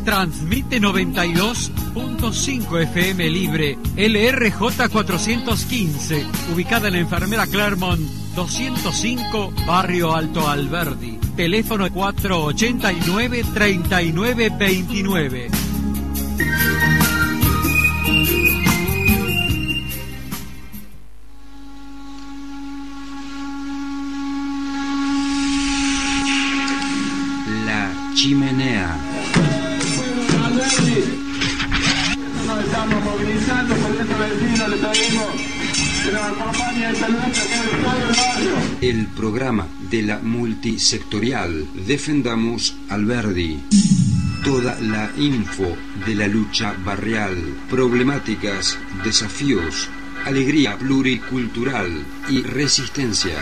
Transmite 92.5 FM libre, LRJ 415, ubicada en la Enfermera Clermont 205, Barrio Alto Alberdi. Teléfono 489-3929. La Chimenea. Nos estamos movilizando por estos vecinos, les pedimos que nos acompañen esta noche en todo el barrio. El programa de la multisectorial Defendamos Alberdi. Toda la info de la lucha barrial, problemáticas, desafíos, alegría pluricultural y resistencia.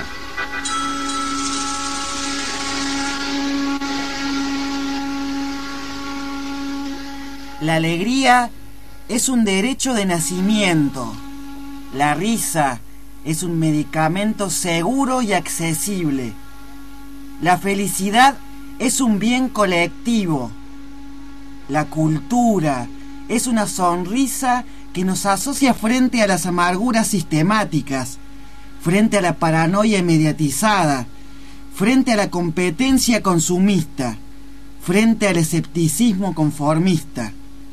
La alegría es un derecho de nacimiento. La risa es un medicamento seguro y accesible. La felicidad es un bien colectivo. La cultura es una sonrisa que nos asocia frente a las amarguras sistemáticas, frente a la paranoia mediatizada, frente a la competencia consumista, frente al escepticismo conformista.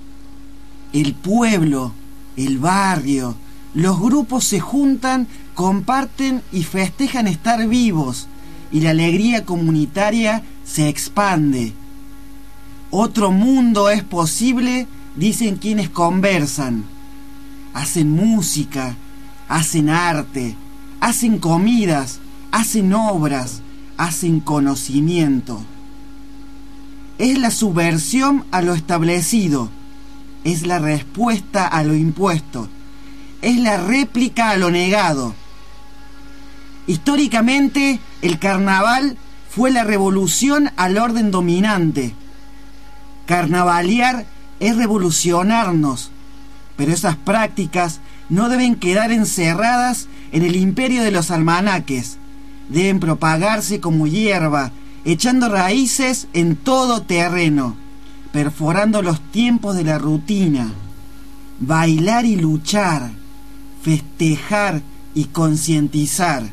El pueblo, el barrio, los grupos se juntan, comparten y festejan estar vivos, y la alegría comunitaria se expande. Otro mundo es posible, dicen quienes conversan. Hacen música, hacen arte, hacen comidas, hacen obras, hacen conocimiento. Es la subversión a lo establecido, es la respuesta a lo impuesto, es la réplica a lo negado. Históricamente, el carnaval fue la revolución al orden dominante. Carnavalear es revolucionarnos, pero esas prácticas no deben quedar encerradas en el imperio de los almanaques. Deben propagarse como hierba, echando raíces en todo terreno, perforando los tiempos de la rutina. Bailar y luchar, festejar y concientizar,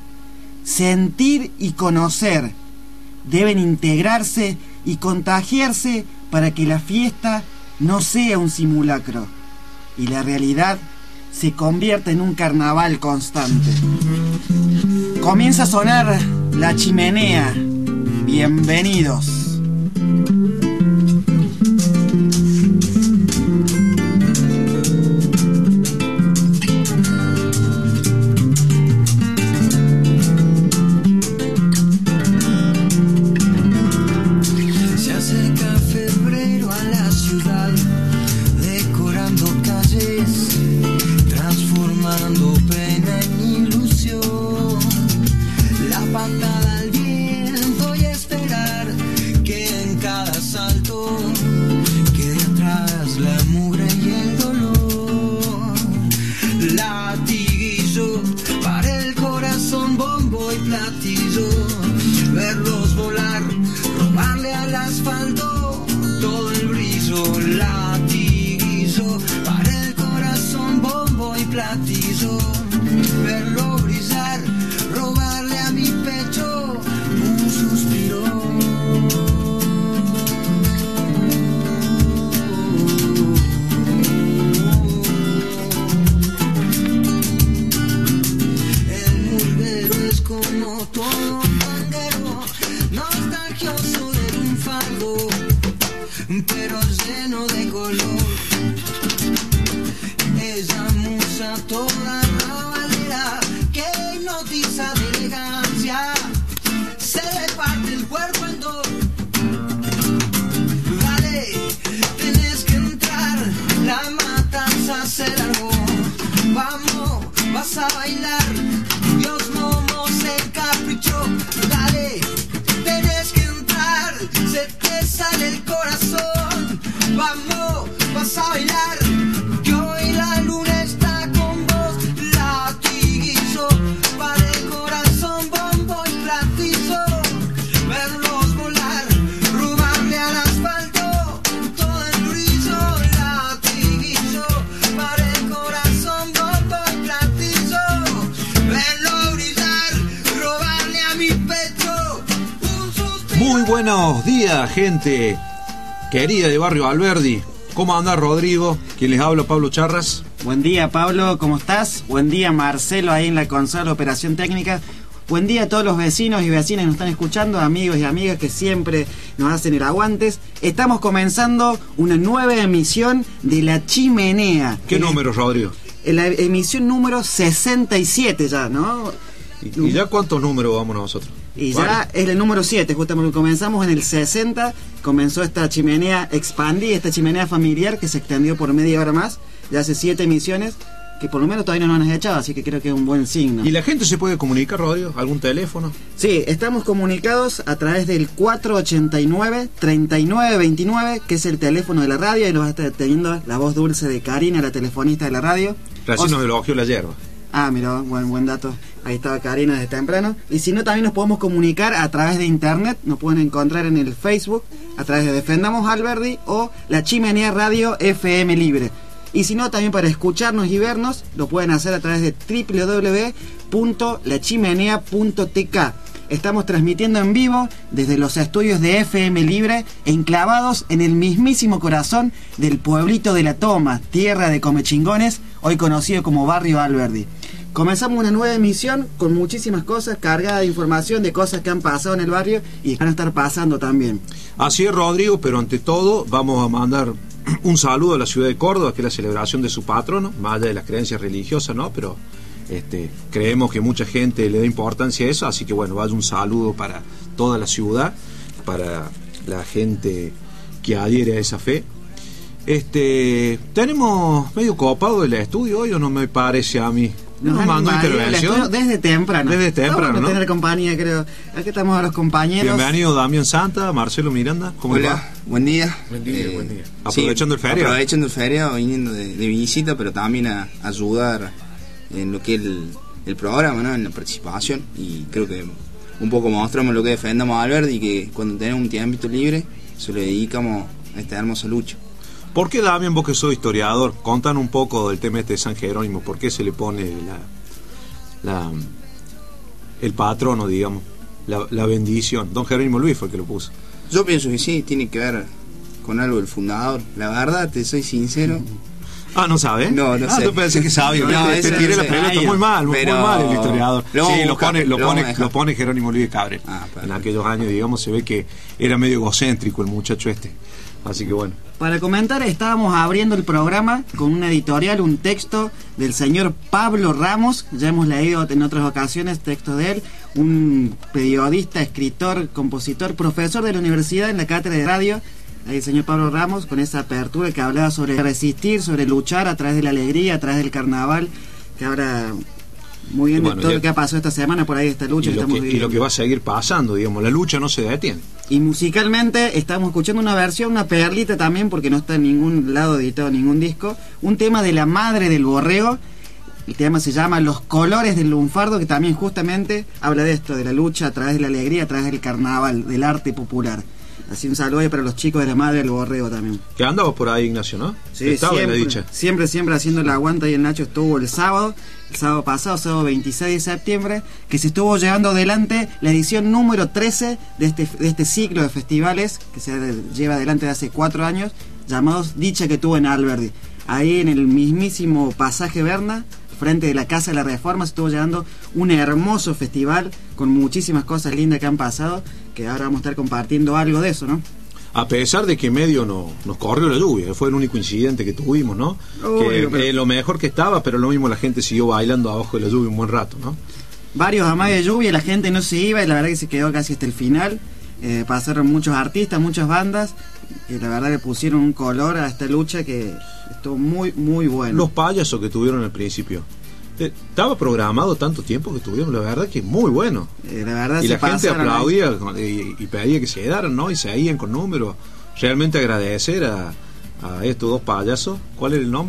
sentir y conocer, deben integrarse y contagiarse para que la fiesta no sea un simulacro y la realidad se convierta en un carnaval constante. Comienza a sonar La Chimenea. Bienvenidos. Verlos volar. Muy buenos días, gente querida de Barrio Alberdi. ¿Cómo anda Rodrigo? Quien les habla, Pablo Charras. Buen día, Pablo, ¿cómo estás? Buen día, Marcelo, ahí en la consola de operación técnica. Buen día a todos los vecinos y vecinas que nos están escuchando, amigos y amigas que siempre nos hacen el aguantes. Estamos comenzando una nueva emisión de La Chimenea. ¿Qué número, Rodrigo? La emisión número 67 ya, ¿no? ¿Y ya cuántos números vamos nosotros? Y ya es el número 7, justamente comenzamos en el 60, comenzó esta chimenea expandida, esta chimenea familiar que se extendió por media hora más, ya hace 7 emisiones, que por lo menos todavía no nos han echado, así que creo que es un buen signo. ¿Y la gente se puede comunicar, Rodrigo? ¿Algún teléfono? Sí, estamos comunicados a través del 489-3929, que es el teléfono de la radio, y nos va a estar teniendo la voz dulce de Karina, la telefonista de la radio. Recién nos elogió la hierba. Ah, mira, buen dato. Ahí estaba Karina desde temprano. Y si no, también nos podemos comunicar a través de internet. Nos pueden encontrar en el Facebook a través de Defendamos Alberdi o La Chimenea Radio FM Libre. Y si no, también para escucharnos y vernos, lo pueden hacer a través de www.lachimenea.tk. Estamos transmitiendo en vivo desde los estudios de FM Libre, enclavados en el mismísimo corazón del pueblito de La Toma, tierra de comechingones, hoy conocido como Barrio Alberdi. Comenzamos una nueva emisión con muchísimas cosas, cargada de información de cosas que han pasado en el barrio y van a estar pasando también. Así es, Rodrigo, pero ante todo vamos a mandar un saludo a la ciudad de Córdoba, que es la celebración de su patrono, más allá de las creencias religiosas, ¿no? Pero creemos que mucha gente le da importancia a eso, así que bueno, vaya un saludo para toda la ciudad, para la gente que adhiere a esa fe. Tenemos medio copado el estudio hoy, ¿o no me parece a mí? Nos mandó intervención desde temprano. Desde temprano, ¿no? Tener compañía, creo. Aquí estamos a los compañeros. Bienvenido Damián Santa, Marcelo Miranda. ¿Cómo Hola, va? buen día. Buen día. Aprovechando el feriado. Aprovechando el feriado, viniendo de visita, pero también a ayudar en lo que es el programa, ¿no? En la participación. Y creo que un poco mostramos lo que defendamos a Alberdi y que cuando tenemos un tiempo libre se lo dedicamos a esta hermosa lucha. ¿Por qué, Damián, vos que sos historiador, contan un poco del tema de San Jerónimo? ¿Por qué se le pone el patrono, digamos, la bendición? Don Jerónimo Luis fue el que lo puso. Yo pienso que sí, tiene que ver con algo del fundador. La verdad, te soy sincero. Ah, ¿no sabes? No sé. Tú pensás que sabes. Te tiré la pelota muy mal el historiador. Lo pone Jerónimo Luis de Cabrera. En aquellos años, digamos, se ve que era medio egocéntrico el muchacho este. Así que bueno. Para comentar, estábamos abriendo el programa con una editorial, un texto del señor Pablo Ramos. Ya hemos leído en otras ocasiones textos de él. Un periodista, escritor, compositor, profesor de la universidad en la cátedra de radio. Ahí el señor Pablo Ramos, con esa apertura que hablaba sobre resistir, sobre luchar a través de la alegría, a través del carnaval, que ahora muy bien, bueno, todo lo que ha pasado esta semana por ahí, esta lucha que estamos viviendo. Y lo que va a seguir pasando, digamos, la lucha no se detiene. Y musicalmente estamos escuchando una versión, una perlita también, porque no está en ningún lado editado ningún disco, un tema de la madre del borrego. El tema se llama Los colores del lunfardo, que también justamente habla de esto, de la lucha a través de la alegría, a través del carnaval, del arte popular. Así un saludo para los chicos de la madre del borrego también. Que andabas por ahí, Ignacio, ¿no? Sí, estaba en la dicha. Siempre haciendo la aguanta, y el Nacho estuvo el sábado pasado, sábado 26 de septiembre, que se estuvo llevando adelante la edición número 13 de este ciclo de festivales que se lleva adelante de hace 4 años, llamados Dicha que tuvo en Alberdi. Ahí en el mismísimo Pasaje Berna, frente de la Casa de la Reforma, se estuvo llevando un hermoso festival con muchísimas cosas lindas que han pasado, que ahora vamos a estar compartiendo algo de eso, ¿no? A pesar de que medio nos corrió la lluvia, fue el único incidente que tuvimos, ¿no? Lo mejor que estaba, pero lo mismo la gente siguió bailando abajo de la lluvia un buen rato, ¿no? Varios amagues de lluvia, la gente no se iba y la verdad que se quedó casi hasta el final. Pasaron muchos artistas, muchas bandas, y la verdad que pusieron un color a esta lucha que estuvo muy, muy bueno. Los payasos que tuvieron al principio. Estaba programado tanto tiempo que tuvieron, la verdad que muy bueno. La verdad, y la gente aplaudía y pedía que se quedaran, ¿no? Y se iban con números. Realmente agradecer a estos dos payasos. ¿Cuál es el nombre?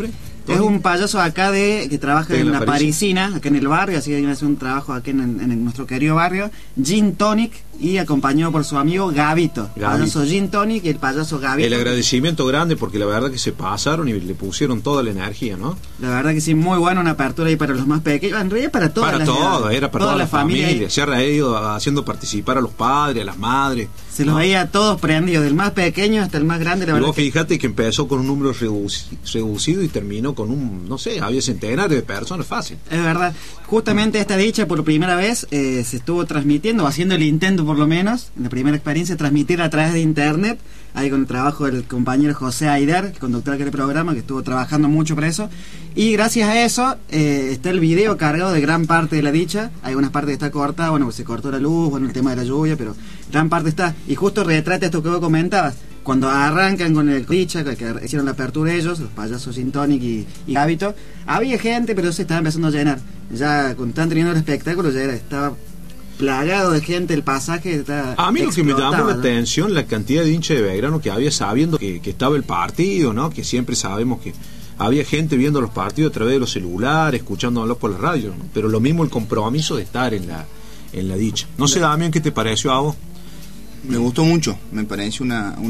Es un payaso acá que trabaja en la Parisina, acá en el barrio, así que viene a hacer un trabajo aquí en nuestro querido barrio. Gin Tonic, y acompañado por su amigo Gabito. Payaso Gin Tonic y el payaso Gabito. El agradecimiento grande porque la verdad que se pasaron y le pusieron toda la energía, ¿no? La verdad que sí, muy buena una apertura ahí para los más pequeños, en realidad para todas para las todas, era para toda la familia. Ahí. Se ha ido haciendo participar a los padres, a las madres. Se los veía a todos prendidos, del más pequeño hasta el más grande. La y verdad vos fíjate que empezó con un número reducido y terminó con no sé, había centenares de personas, fácil. Es verdad. Justamente esta dicha por primera vez se estuvo transmitiendo, o haciendo el intento por lo menos, en la primera experiencia, transmitir a través de internet, ahí con el trabajo del compañero José Aider, el conductor del programa, que estuvo trabajando mucho para eso. Y gracias a eso está el video cargado de gran parte de la dicha. Hay unas partes que está cortada, bueno, pues se cortó la luz, bueno, el tema de la lluvia, pero gran parte está. Y justo retrata esto que vos comentabas. Cuando arrancan con el dicha, que hicieron la apertura ellos, los payasos Gin Tonic y Gabito, había gente, pero se estaba empezando a llenar. Ya cuando estaban teniendo el espectáculo, ya estaba plagado de gente, el pasaje está. A mí lo que me llamó la atención, la cantidad de hinchas de Belgrano que había, sabiendo que estaba el partido, ¿no? Que siempre sabemos que había gente viendo los partidos a través de los celulares, escuchándolos por la radio, ¿no? Pero lo mismo el compromiso de estar en la dicha. No sé, Damián, ¿qué te pareció a vos? Me gustó mucho, me pareció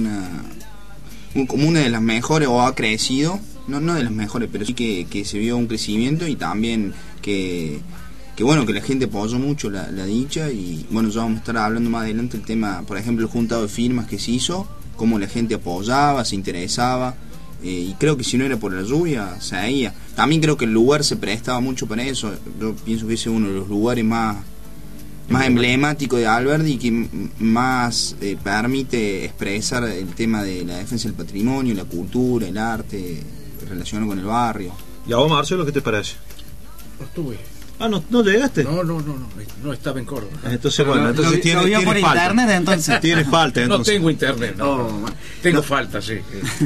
como una de las mejores, o ha crecido, no de las mejores, pero sí que se vio un crecimiento, y también que bueno, que la gente apoyó mucho la dicha. Y bueno, ya vamos a estar hablando más adelante el tema, por ejemplo, el juntado de firmas que se hizo, cómo la gente apoyaba, se interesaba, y creo que si no era por la lluvia, se iba. También creo que el lugar se prestaba mucho para eso. Yo pienso que ese es uno de los lugares más emblemático de Alberdi, y que más permite expresar el tema de la defensa del patrimonio, la cultura, el arte relacionado con el barrio. ¿Y a vos, Marcelo, qué te parece? No estuve. Ah, ¿no llegaste? No estaba en Córdoba. Entonces, bueno, entonces tiene por falta. internet, entonces. Tiene falta, entonces. No tengo internet, tengo falta, sí.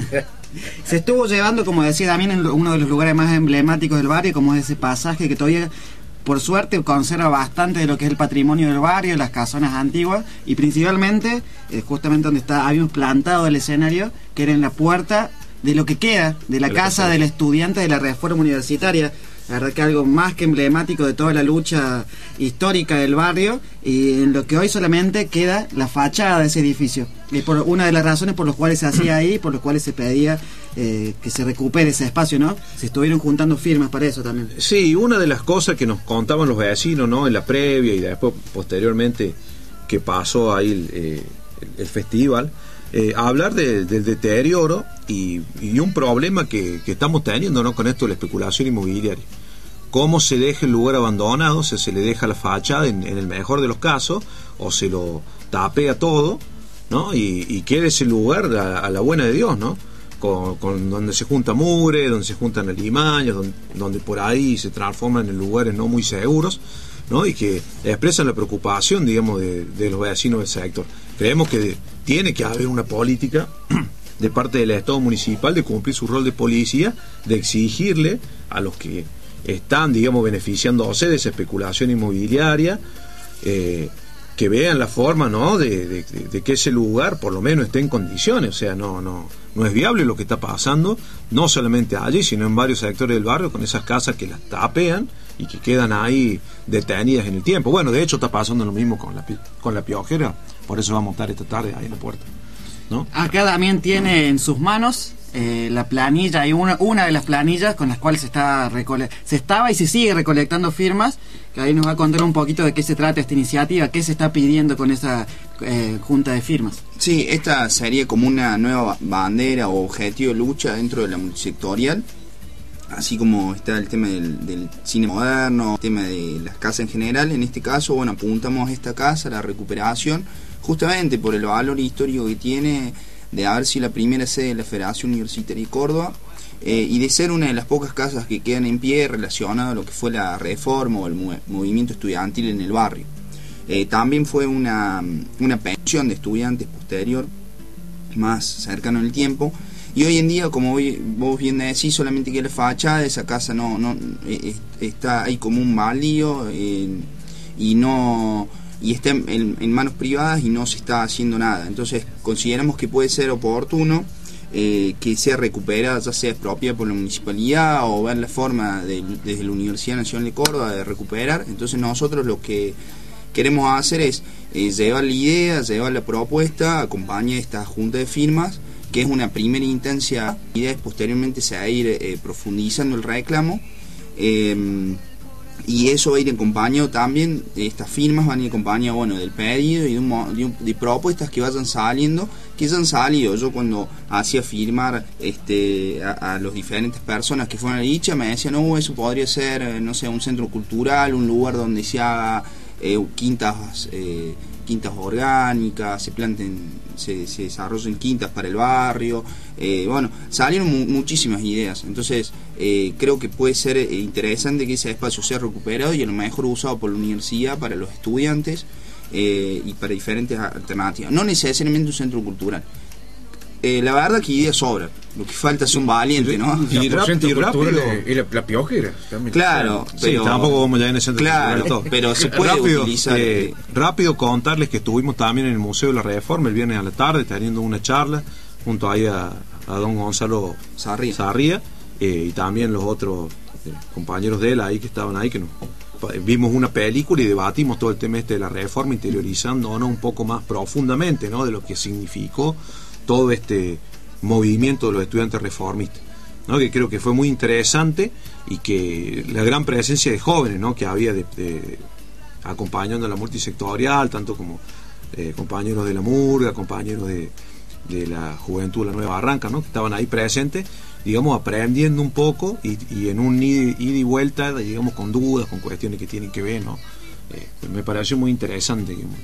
Se estuvo llevando, como decía también, en uno de los lugares más emblemáticos del barrio, como es ese pasaje que todavía, por suerte, conserva bastante de lo que es el patrimonio del barrio, las casonas antiguas, y principalmente, justamente donde habíamos plantado el escenario, que era en la puerta de lo que queda de la casa del estudiante de la Reforma Universitaria. La verdad que algo más que emblemático de toda la lucha histórica del barrio, y en lo que hoy solamente queda la fachada de ese edificio. Y por una de las razones por las cuales se hacía ahí, por las cuales se pedía que se recupere ese espacio, ¿no? Se estuvieron juntando firmas para eso también. Sí, una de las cosas que nos contaban los vecinos, ¿no? En la previa y después posteriormente que pasó ahí el festival, hablar del deterioro y un problema que estamos teniendo, ¿no? Con esto de la especulación inmobiliaria. Cómo se deja el lugar abandonado, se le deja la fachada en el mejor de los casos, o se lo tapea todo, ¿no? Y queda ese lugar a la buena de Dios, ¿no? Con donde se junta mugre, donde se juntan alimañas, donde por ahí se transforman en lugares no muy seguros, ¿no? Y que expresan la preocupación, digamos, de los vecinos del sector. Creemos que tiene que haber una política de parte del Estado municipal de cumplir su rol de policía, de exigirle a los que están, digamos, beneficiándose de esa especulación inmobiliaria, que vean la forma, ¿no? de que ese lugar por lo menos esté en condiciones. O sea, no es viable lo que está pasando, no solamente allí, sino en varios sectores del barrio, con esas casas que las tapean y que quedan ahí detenidas en el tiempo. Bueno, de hecho está pasando lo mismo con la Piojera, por eso vamos a estar esta tarde ahí en la puerta, ¿no? Acá también tiene en sus manos la planilla, hay una de las planillas con las cuales se estaba y se sigue recolectando firmas, que ahí nos va a contar un poquito de qué se trata esta iniciativa, qué se está pidiendo con esa junta de firmas. Sí, esta sería como una nueva bandera o objetivo de lucha dentro de la multisectorial, así como está el tema del cine moderno, el tema de las casas en general. En este caso, bueno, apuntamos a esta casa, la recuperación, justamente por el valor histórico que tiene de haber sido la primera sede de la Federación Universitaria de Córdoba, y de ser una de las pocas casas que quedan en pie relacionado a lo que fue la reforma o el movimiento estudiantil en el barrio. También fue una pensión de estudiantes posterior, más cercano en el tiempo, y hoy en día, como vos bien decís, solamente que la fachada de esa casa no está ahí como un baldío, y está en manos privadas y no se está haciendo nada. Entonces consideramos que puede ser oportuno que sea recuperada, ya sea expropiada por la municipalidad o ver la forma desde la Universidad Nacional de Córdoba de recuperar. Entonces nosotros lo que queremos hacer es llevar la idea, llevar la propuesta, acompañar esta junta de firmas, que es una primera instancia. La idea es posteriormente se va a ir profundizando el reclamo, y eso va a ir acompañado también, estas firmas van a ir acompañadas, bueno, del pedido y de propuestas que vayan saliendo, que ya han salido. Yo cuando hacía firmar a las diferentes personas que fueron a dicha, me decían, no, eso podría ser, no sé, un centro cultural, un lugar donde se haga quintas orgánicas, se desarrollen quintas para el barrio. Bueno, salieron muchísimas ideas. Entonces creo que puede ser interesante que ese espacio sea recuperado y a lo mejor usado por la universidad para los estudiantes, y para diferentes alternativas, no necesariamente un centro cultural. La verdad que ideas sobran, lo que falta es un valiente, ¿no? Y rápido. La piojera también. Claro, pero sí, tampoco vamos ya en el centro claro, cultural todo. pero se puede utilizar. Rápido contarles que estuvimos también en el Museo de la Reforma el viernes a la tarde teniendo una charla junto ahí a don Gonzalo Sarría, y también los otros compañeros de él ahí que estaban ahí, que vimos una película y debatimos todo el tema de la reforma, interiorizándonos un poco más profundamente, ¿no?, de lo que significó todo este movimiento de los estudiantes reformistas, ¿no?, que creo que fue muy interesante, y que la gran presencia de jóvenes, ¿no?, que había acompañando a la multisectorial, tanto como compañeros de la Murga, compañeros de la Juventud de la Nueva Barranca, ¿no?, que estaban ahí presentes, digamos, aprendiendo un poco y en un ida y vuelta, digamos, con dudas, con cuestiones que tienen que ver, ¿no? Me pareció muy interesante, digamos,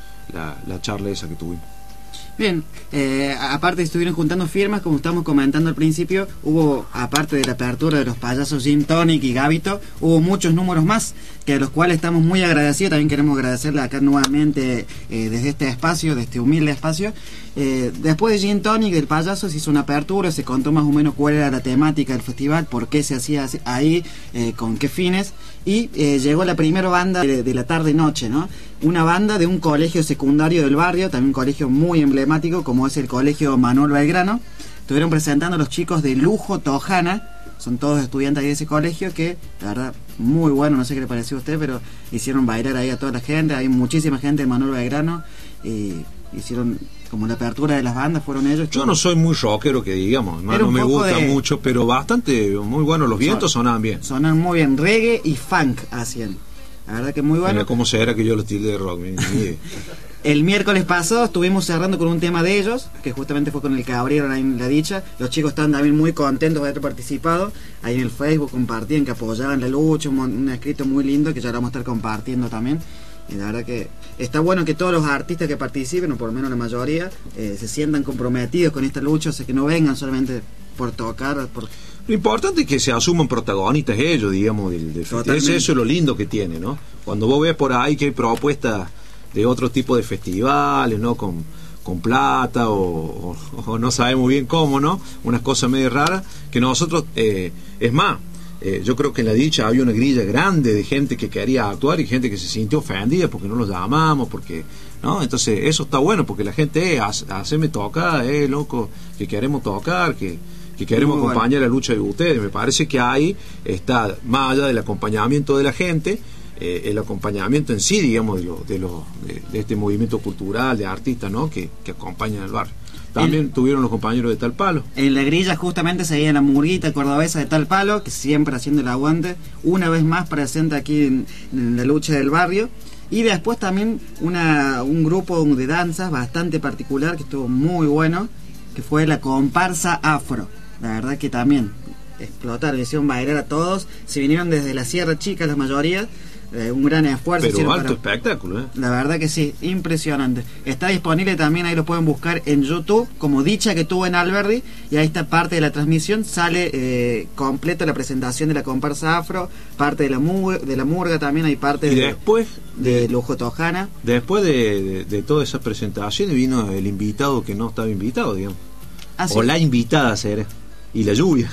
la charla esa que tuvimos. Bien, aparte estuvieron juntando firmas, como estábamos comentando al principio, hubo, aparte de la apertura de los payasos Gin Tonic y Gabito, hubo muchos números más, que de los cuales estamos muy agradecidos. También queremos agradecerle acá nuevamente, desde este espacio, de este humilde espacio. Después de Gin Tonic, del payaso, se hizo una apertura, se contó más o menos cuál era la temática del festival, por qué se hacía ahí, con qué fines, y llegó la primera banda de la tarde-noche, ¿no? Una banda de un colegio secundario del barrio, también un colegio muy emblemático como es el colegio Manuel Belgrano. Estuvieron presentando a los chicos de Lujo Tojana, son todos estudiantes ahí de ese colegio, que la verdad muy bueno, no sé qué le pareció a usted, pero hicieron bailar ahí a toda la gente. Hay muchísima gente de Manuel Belgrano, hicieron como la apertura de las bandas, fueron ellos. Yo no soy muy rockero, que digamos, no me gusta mucho, pero bastante, muy bueno. Los vientos sonaban bien. Sonan muy bien, reggae y funk hacían. La verdad que muy bueno. Mira cómo será que yo los tilde de rock. El miércoles pasado estuvimos cerrando con un tema de ellos, que justamente fue con el que abrieron ahí en la dicha. Los chicos estaban también muy contentos de haber participado. Ahí en el Facebook compartían que apoyaban la lucha, un escrito muy lindo que ya lo vamos a estar compartiendo también. Y la verdad que está bueno que todos los artistas que participen, o por lo menos la mayoría, se sientan comprometidos con esta lucha, o sea, que no vengan solamente por tocar. Lo importante es que se asuman protagonistas ellos, digamos, del festival. Eso es lo lindo que tiene, ¿no? Cuando vos ves por ahí que hay propuestas de otro tipo de festivales, ¿no?, con plata o no sabemos bien cómo, ¿no?, unas cosas medio raras, que nosotros, es más, yo creo que en la dicha había una grilla grande de gente que quería actuar y gente que se sintió ofendida porque no los llamamos, porque, ¿no? Entonces eso está bueno, porque la gente, haceme tocar, loco, que queremos tocar, que queremos acompañar la lucha de ustedes. Me parece que ahí está, más allá del acompañamiento de la gente, el acompañamiento en sí, digamos, de este movimiento cultural, de artistas, ¿no?, que acompañan al barrio. También tuvieron los compañeros de Tal Palo. En la grilla justamente se veía la murguita cordobesa de Tal Palo, que siempre haciendo el aguante, una vez más presente aquí en la lucha del barrio. Y después también un grupo de danzas bastante particular, que estuvo muy bueno, que fue la comparsa afro. La verdad que también explotaron, hicieron bailar a todos. Se vinieron desde la Sierra Chica la mayoría, un gran esfuerzo. Pero alto espectáculo, La verdad que sí, impresionante. Está disponible también, ahí lo pueden buscar en YouTube, como Dicha que tuvo en Alberdi, y ahí está parte de la transmisión, sale completa la presentación de la comparsa afro, parte de la murga también, hay parte y después de Lujo Tojana. Después de toda esa presentación vino el invitado que no estaba invitado, digamos. O la invitada será. Y la lluvia.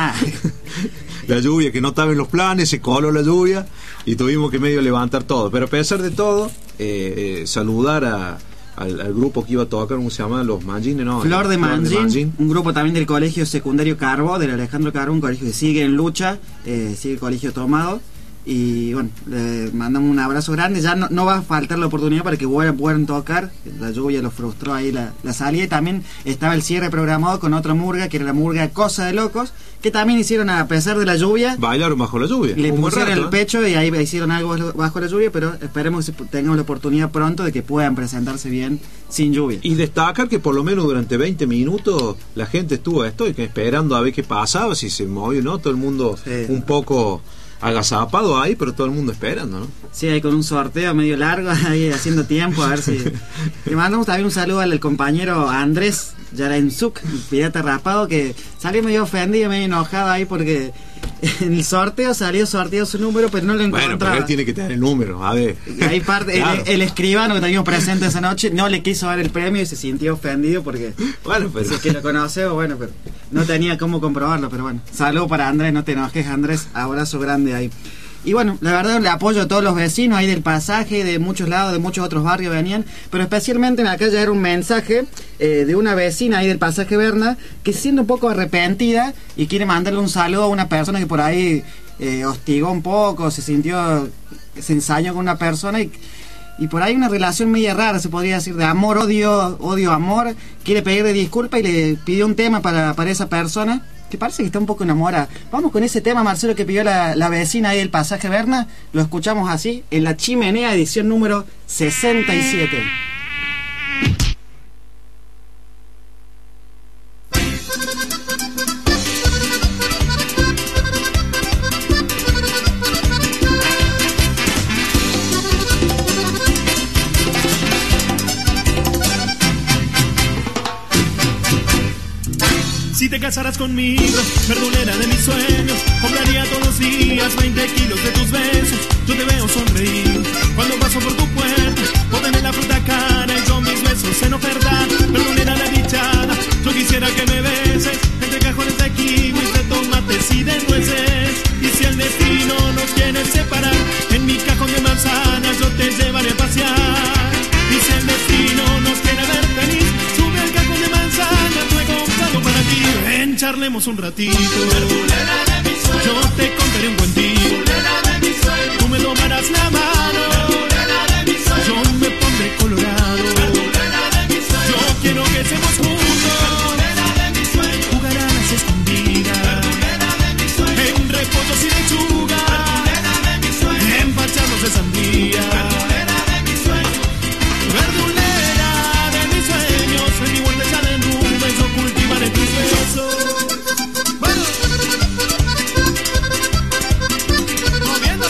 La lluvia que no estaba en los planes, se coló la lluvia y tuvimos que medio levantar todo. Pero a pesar de todo, saludar al grupo que iba a tocar, ¿cómo se llama? Los Mangines, ¿no? Flor de Mangín, un grupo también del colegio secundario Carbo, del Alejandro Carbo, un colegio que sigue en lucha, sigue el colegio tomado. Y bueno, le mandamos un abrazo grande. Ya no va a faltar la oportunidad para que puedan tocar. La lluvia los frustró ahí la salida. Y también estaba el cierre programado con otra murga, que era la murga Cosa de Locos, que también hicieron, a pesar de la lluvia, bailaron bajo la lluvia. Le pusieron el pecho y ahí hicieron algo bajo la lluvia. Pero esperemos que tengamos la oportunidad pronto de que puedan presentarse bien sin lluvia. Y destacar que por lo menos durante 20 minutos la gente estuvo esperando a ver qué pasaba, si se movió, ¿no? Todo el mundo un poco agazapado ahí, pero todo el mundo esperando, ¿no? Sí, ahí con un sorteo medio largo, ahí haciendo tiempo, a ver si... Le mandamos también un saludo al compañero Andrés Yarenzuk, el pirata rapado, que salió medio ofendido, medio enojado ahí porque en el sorteo salió sorteado su número, pero no lo encontraba. Bueno, pero él tiene que tener el número, a ver. Ahí parte, claro. el escribano que teníamos presente esa noche no le quiso dar el premio y se sintió ofendido porque... Bueno, pero... Si es que lo conoce, bueno, pero no tenía cómo comprobarlo, pero bueno. Saludo para Andrés, no te enojes, Andrés, abrazo grande ahí. Y bueno, la verdad le apoyo a todos los vecinos ahí del pasaje, de muchos lados, de muchos otros barrios venían, pero especialmente en la calle era un mensaje de una vecina ahí del pasaje Berna que se siente un poco arrepentida y quiere mandarle un saludo a una persona que por ahí hostigó un poco, se ensañó con una persona y por ahí una relación media rara, se podría decir, de amor, odio, amor. Quiere pedirle disculpas y le pidió un tema para esa persona, que parece que está un poco enamorada. Vamos con ese tema, Marcelo, que pidió la vecina ahí del pasaje Berna. Lo escuchamos así, en La Chimenea, edición número 67. Si te casaras conmigo, verdulera de mis sueños, compraría todos los días 20 kilos de tus besos. Yo te veo sonreír cuando paso por tu puerta, póneme la fruta cara y yo mis besos en oferta. Verdulera desdichada, yo quisiera que me beses entre cajones de kiwis, de tomates y de nueces. Y si el destino nos quiere separar, en mi cajón de manzanas yo te llevaré a pasear. Y si el destino nos quiere ver feliz, sube al cajón de manzanas, yo he comprado para ti. Ven, charlemos un ratito. Verdulera de mis sueños, yo te contaré un cuentito. Verdulera de mis sueños, tú me tomarás la mano. Verdulera de mis sueños, yo me pondré colorado. Verdulera de mis sueños, yo quiero que seamos juntos. Verdulera de mis sueños, jugar a las escondidas. Verdulera de mis sueños, en repollos y lechuga. Verdulera de mis sueños, empacharnos de sandía. Verdulera de mis sueños, verdulera de mis sueños, en mi huerta ya de nubes yo cultivaré tus besos. Bueno, moviendo.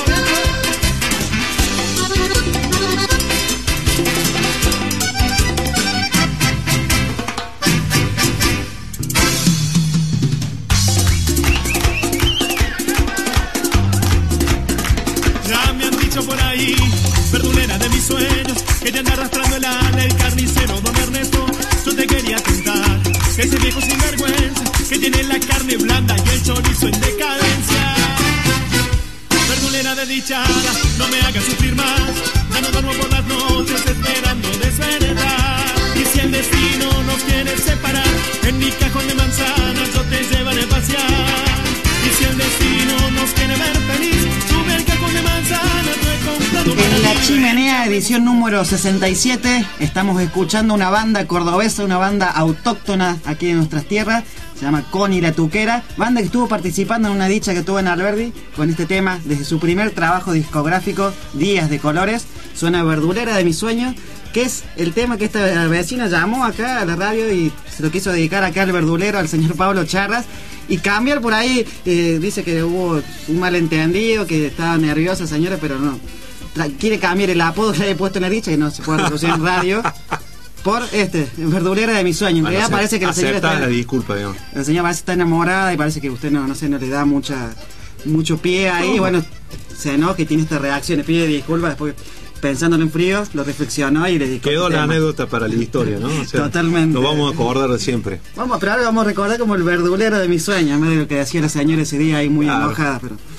Ya me han dicho por ahí, verdulera de mis sueños, que te anda arrastrando el ala el carnicero don Ernesto. Yo te quería contar que ese viejo sinvergüenza que tiene la carne blanda y el chorizo en decadencia. Verdulera desdichada, no me hagas sufrir más, ya no duermo por las noches esperando desvelar. Y si el destino nos quiere separar, en mi cajón de manzanas yo te llevaré a pasear. Y si el destino nos quiere ver feliz, sube al cajón de manzanas, yo he comprado para En La Chimenea, edición número 67, estamos escuchando una banda cordobesa, una banda autóctona aquí en nuestras tierras, se llama Connie la Tuquera, banda que estuvo participando en una dicha que tuvo en Alberdi con este tema desde su primer trabajo discográfico, Días de Colores. Suena Verdulera de mis sueños, que es el tema que esta vecina llamó acá a la radio y se lo quiso dedicar acá al verdulero, al señor Pablo Charras, y cambiar por ahí, dice que hubo un malentendido, que estaba nerviosa señora, pero no, quiere cambiar el apodo que le había puesto en la dicha, que no se puede reproducir en radio, por verdulera de mis sueños. En realidad parece que la señora está... la disculpa, digamos. La señora parece que está enamorada y parece que usted no le da mucho pie ahí, bueno, se enoja y tiene esta reacción, le pide disculpas después. Pensándolo en frío, lo reflexionó y le dedicó. Quedó la anécdota para la historia, ¿no? O sea, totalmente. Lo vamos a acordar de siempre. Pero ahora vamos a recordar como el verdulero de mis sueños, en medio de lo que decía la señora ese día ahí muy enojada, pero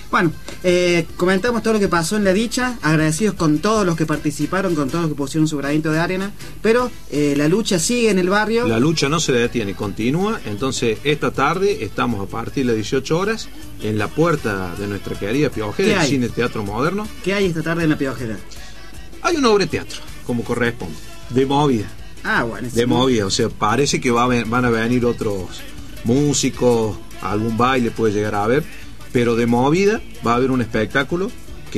Bueno, comentamos todo lo que pasó en la dicha, agradecidos con todos los que participaron, con todos los que pusieron su granito de arena, pero la lucha sigue en el barrio. La lucha no se detiene, continúa. Entonces esta tarde estamos a partir de las 18 horas en la puerta de nuestra querida Piojera, el Cine Teatro Moderno. ¿Qué hay esta tarde en la Piojera? Hay una obra de teatro, como corresponde, de movida. Ah, bueno. De movida, o sea, parece que van a venir otros músicos, algún baile puede llegar a haber, pero de movida va a haber un espectáculo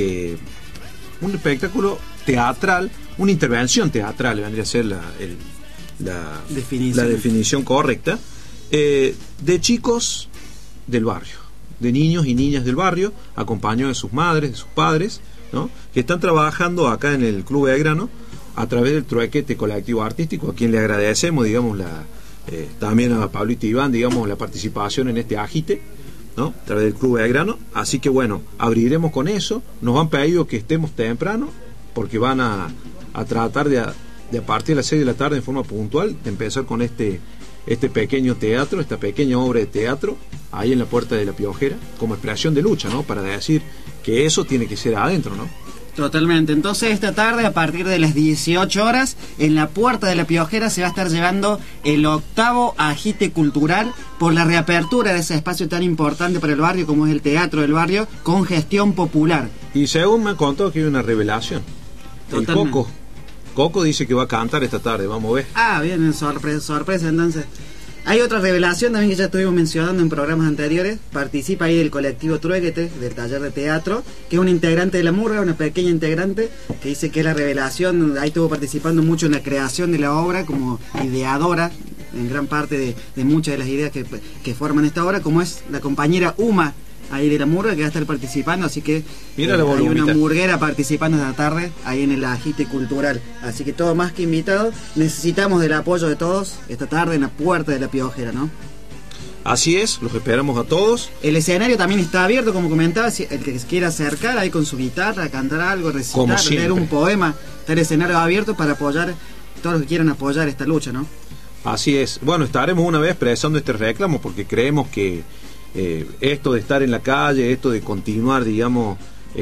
teatral, una intervención teatral, vendría a ser la definición correcta, de chicos del barrio, de niños y niñas del barrio, acompañados de sus madres, de sus padres, ¿no? Que están trabajando acá en el Club Belgrano a través del Truequete Colectivo Artístico, a quien le agradecemos, digamos, también a Pablito Iván, digamos, la participación en este agite, ¿no? A través del Club Belgrano. Así que bueno, abriremos con eso. Nos han pedido que estemos temprano porque van a tratar de a partir de las 6 de la tarde en forma puntual de empezar con este pequeño teatro, esta pequeña obra de teatro ahí en la puerta de la Piojera, como expresión de lucha, ¿no? Para decir que eso tiene que ser adentro, ¿no? Totalmente. Entonces esta tarde a partir de las 18 horas en la puerta de la Piojera se va a estar llevando el 8º agite cultural por la reapertura de ese espacio tan importante para el barrio como es el Teatro del Barrio, con gestión popular. Y según me han contado que hay una revelación. Totalmente. El Coco dice que va a cantar esta tarde, vamos a ver. Ah, bien, sorpresa entonces. Hay otra revelación también que ya estuvimos mencionando en programas anteriores. Participa ahí del colectivo Truequete, del taller de teatro, que es un integrante de la murga, una pequeña integrante, que dice que es la revelación. Ahí estuvo participando mucho en la creación de la obra, como ideadora en gran parte de muchas de las ideas que forman esta obra, como es la compañera Uma ahí de la murga, que va a estar participando, así que mira hay una murguera participando esta tarde ahí en el agite cultural, así que todo más que invitado. Necesitamos del apoyo de todos esta tarde en la puerta de la Piojera, ¿no? Así es, los esperamos a todos. El escenario también está abierto, como comentaba, si el que se quiera acercar ahí con su guitarra, cantar algo, recitar, leer un poema, está el escenario abierto para apoyar todos los que quieran apoyar esta lucha, ¿no? Así es. Bueno, estaremos una vez expresando este reclamo porque creemos que esto de estar en la calle, esto de continuar, digamos,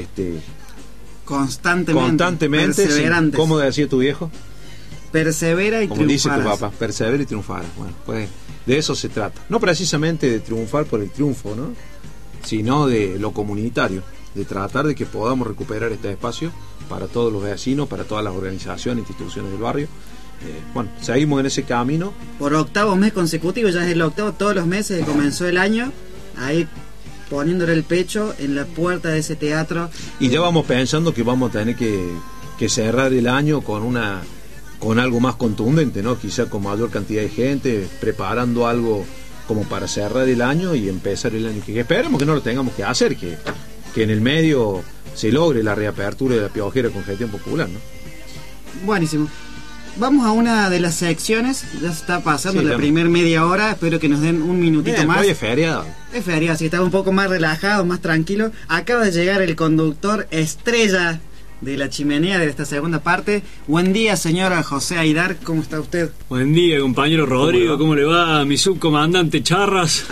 constantemente, perseverantes. ¿Cómo decía tu viejo? Persevera y como triunfarás. Dice tu papá, persevera y triunfarás. Bueno, pues de eso se trata. No precisamente de triunfar por el triunfo, ¿no? Sino de lo comunitario, de tratar de que podamos recuperar este espacio para todos los vecinos, para todas las organizaciones, instituciones del barrio. Bueno, seguimos en ese camino. Por 8º mes consecutivo, ya es el 8º, todos los meses que comenzó el año, ahí poniéndole el pecho en la puerta de ese teatro. Y ya vamos pensando que vamos a tener que cerrar el año con algo más contundente, ¿no? Quizá con mayor cantidad de gente, preparando algo como para cerrar el año y empezar el año que esperemos que no lo tengamos que hacer, que en el medio se logre la reapertura de la Piojera con gestión popular, ¿no? Buenísimo. Vamos a una de las secciones, ya se está pasando la primera media hora, espero que nos den un minutito más. Hoy es feriado. Es feriado, así que estamos un poco más relajados, más tranquilos. Acaba de llegar el conductor estrella de La Chimenea de esta segunda parte. Buen día, señora José Aidar, ¿cómo está usted? Buen día, compañero Rodrigo, ¿cómo le va? Mi subcomandante Charras.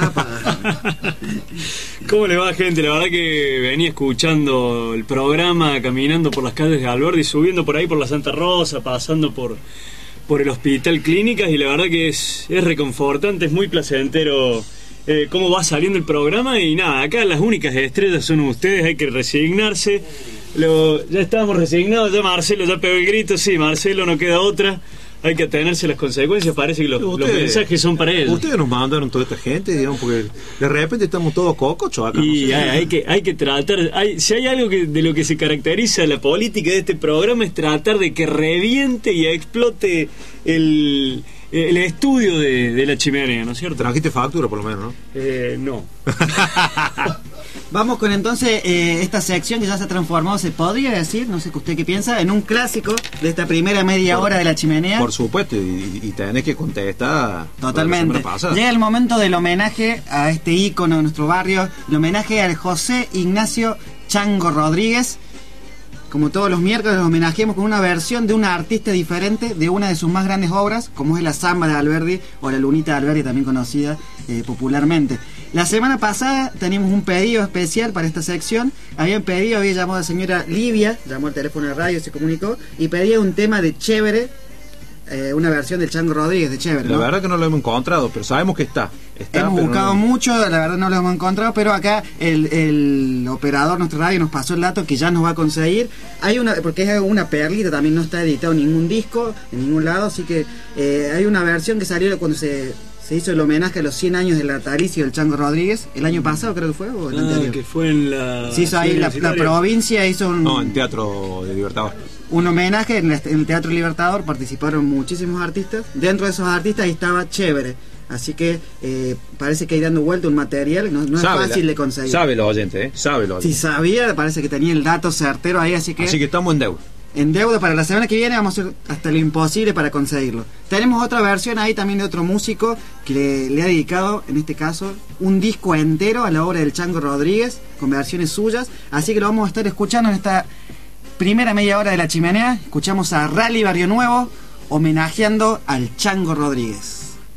¿Cómo le va, gente? La verdad que venía escuchando el programa, caminando por las calles de Alberdi, subiendo por ahí por la Santa Rosa, pasando por el Hospital Clínicas, y la verdad que es reconfortante, es muy placentero cómo va saliendo el programa. Y nada, acá las únicas estrellas son ustedes, hay que resignarse. Ya estábamos resignados, ya Marcelo ya pegó el grito, sí, Marcelo, no queda otra, hay que atenerse a las consecuencias, parece que los mensajes son para ellos. Ustedes nos mandaron toda esta gente, digamos, porque de repente estamos todos cocochos acá. Y no sé, hay que tratar, si hay algo de lo que se caracteriza la política de este programa es tratar de que reviente y explote el estudio de La Chimenea, ¿no es cierto? Trajiste factura por lo menos, ¿no? No. Vamos con entonces esta sección que ya se ha transformado, se podría decir, no sé qué usted qué piensa, en un clásico de esta primera media hora de La Chimenea. Por supuesto, y tenés que contestar. Totalmente. Llega el momento del homenaje a este ícono de nuestro barrio, el homenaje al José Ignacio Chango Rodríguez. Como todos los miércoles nos homenajeamos con una versión de una artista diferente de una de sus más grandes obras, como es la Samba de Alberdi o la Lunita de Alberdi, también conocida popularmente. La semana pasada teníamos un pedido especial para esta sección. Había llamado a la señora Livia, llamó al teléfono de radio, se comunicó y pedía un tema de Chévere, una versión del Chango Rodríguez de Chévere, ¿no? La verdad que no lo hemos encontrado, pero sabemos que está. Hemos buscado mucho, la verdad no lo hemos encontrado, pero acá el operador nuestro radio nos pasó el dato que ya nos va a conseguir. Hay una, porque es una perlita, también no está editado ningún disco en ningún lado, así que hay una versión que salió cuando se hizo el homenaje a los 100 años del natalicio del Chango Rodríguez, el año pasado creo que fue, o el anterior. Que fue en la... Se hizo ahí, la provincia hizo un... No, en Teatro de Libertador. Un homenaje en el Teatro Libertador, participaron muchísimos artistas. Dentro de esos artistas ahí estaba Chévere. Así que parece que hay dando vuelta un material, no es fácil de conseguir. Sabe lo oyente, sabe lo oyente. Si sabía, parece que tenía el dato certero ahí, así que estamos en deuda. En deuda para la semana que viene, vamos a hacer hasta lo imposible para conseguirlo. Tenemos otra versión ahí también de otro músico que le ha dedicado, en este caso, un disco entero a la obra del Chango Rodríguez, con versiones suyas. Así que lo vamos a estar escuchando en esta primera media hora de La Chimenea. Escuchamos a Rally Barrio Nuevo homenajeando al Chango Rodríguez.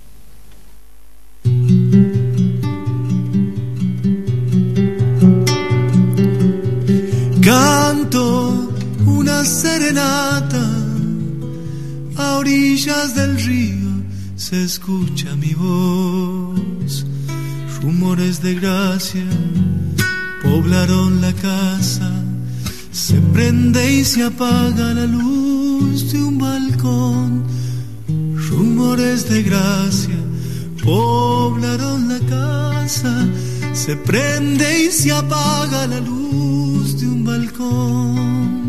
Canto una serenata a orillas del río, se escucha mi voz. Rumores de gracia poblaron la casa, se prende y se apaga la luz de un balcón. Rumores de gracia poblaron la casa, se prende y se apaga la luz de un balcón.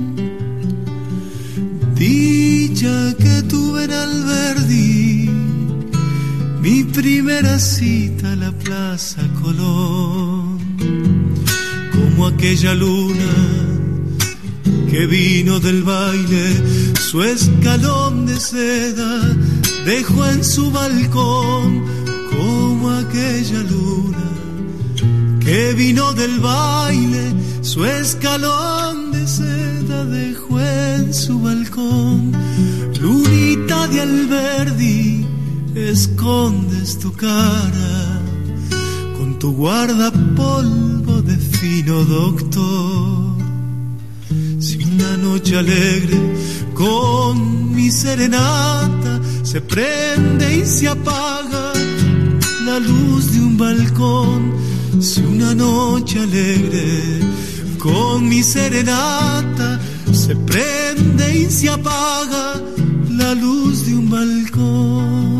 Dicha que tuve en Alberdi, mi primera cita a la Plaza Colón, como aquella luna que vino del baile, su escalón de seda dejó en su balcón, como aquella luna que vino del baile, su escalón de seda dejó en su balcón. Lunita de Alberdi, escondes tu cara con tu guardapolvo de fino doctor. Si una noche alegre con mi serenata se prende y se apaga la luz de un balcón, si una noche alegre con mi serenata se prende y se apaga la luz de un balcón.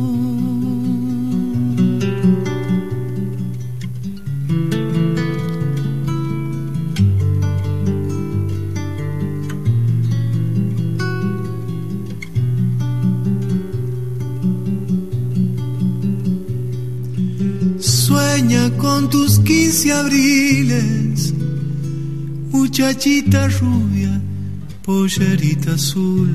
Sueña con tus 15 abriles, muchachita rubia, pollerita azul,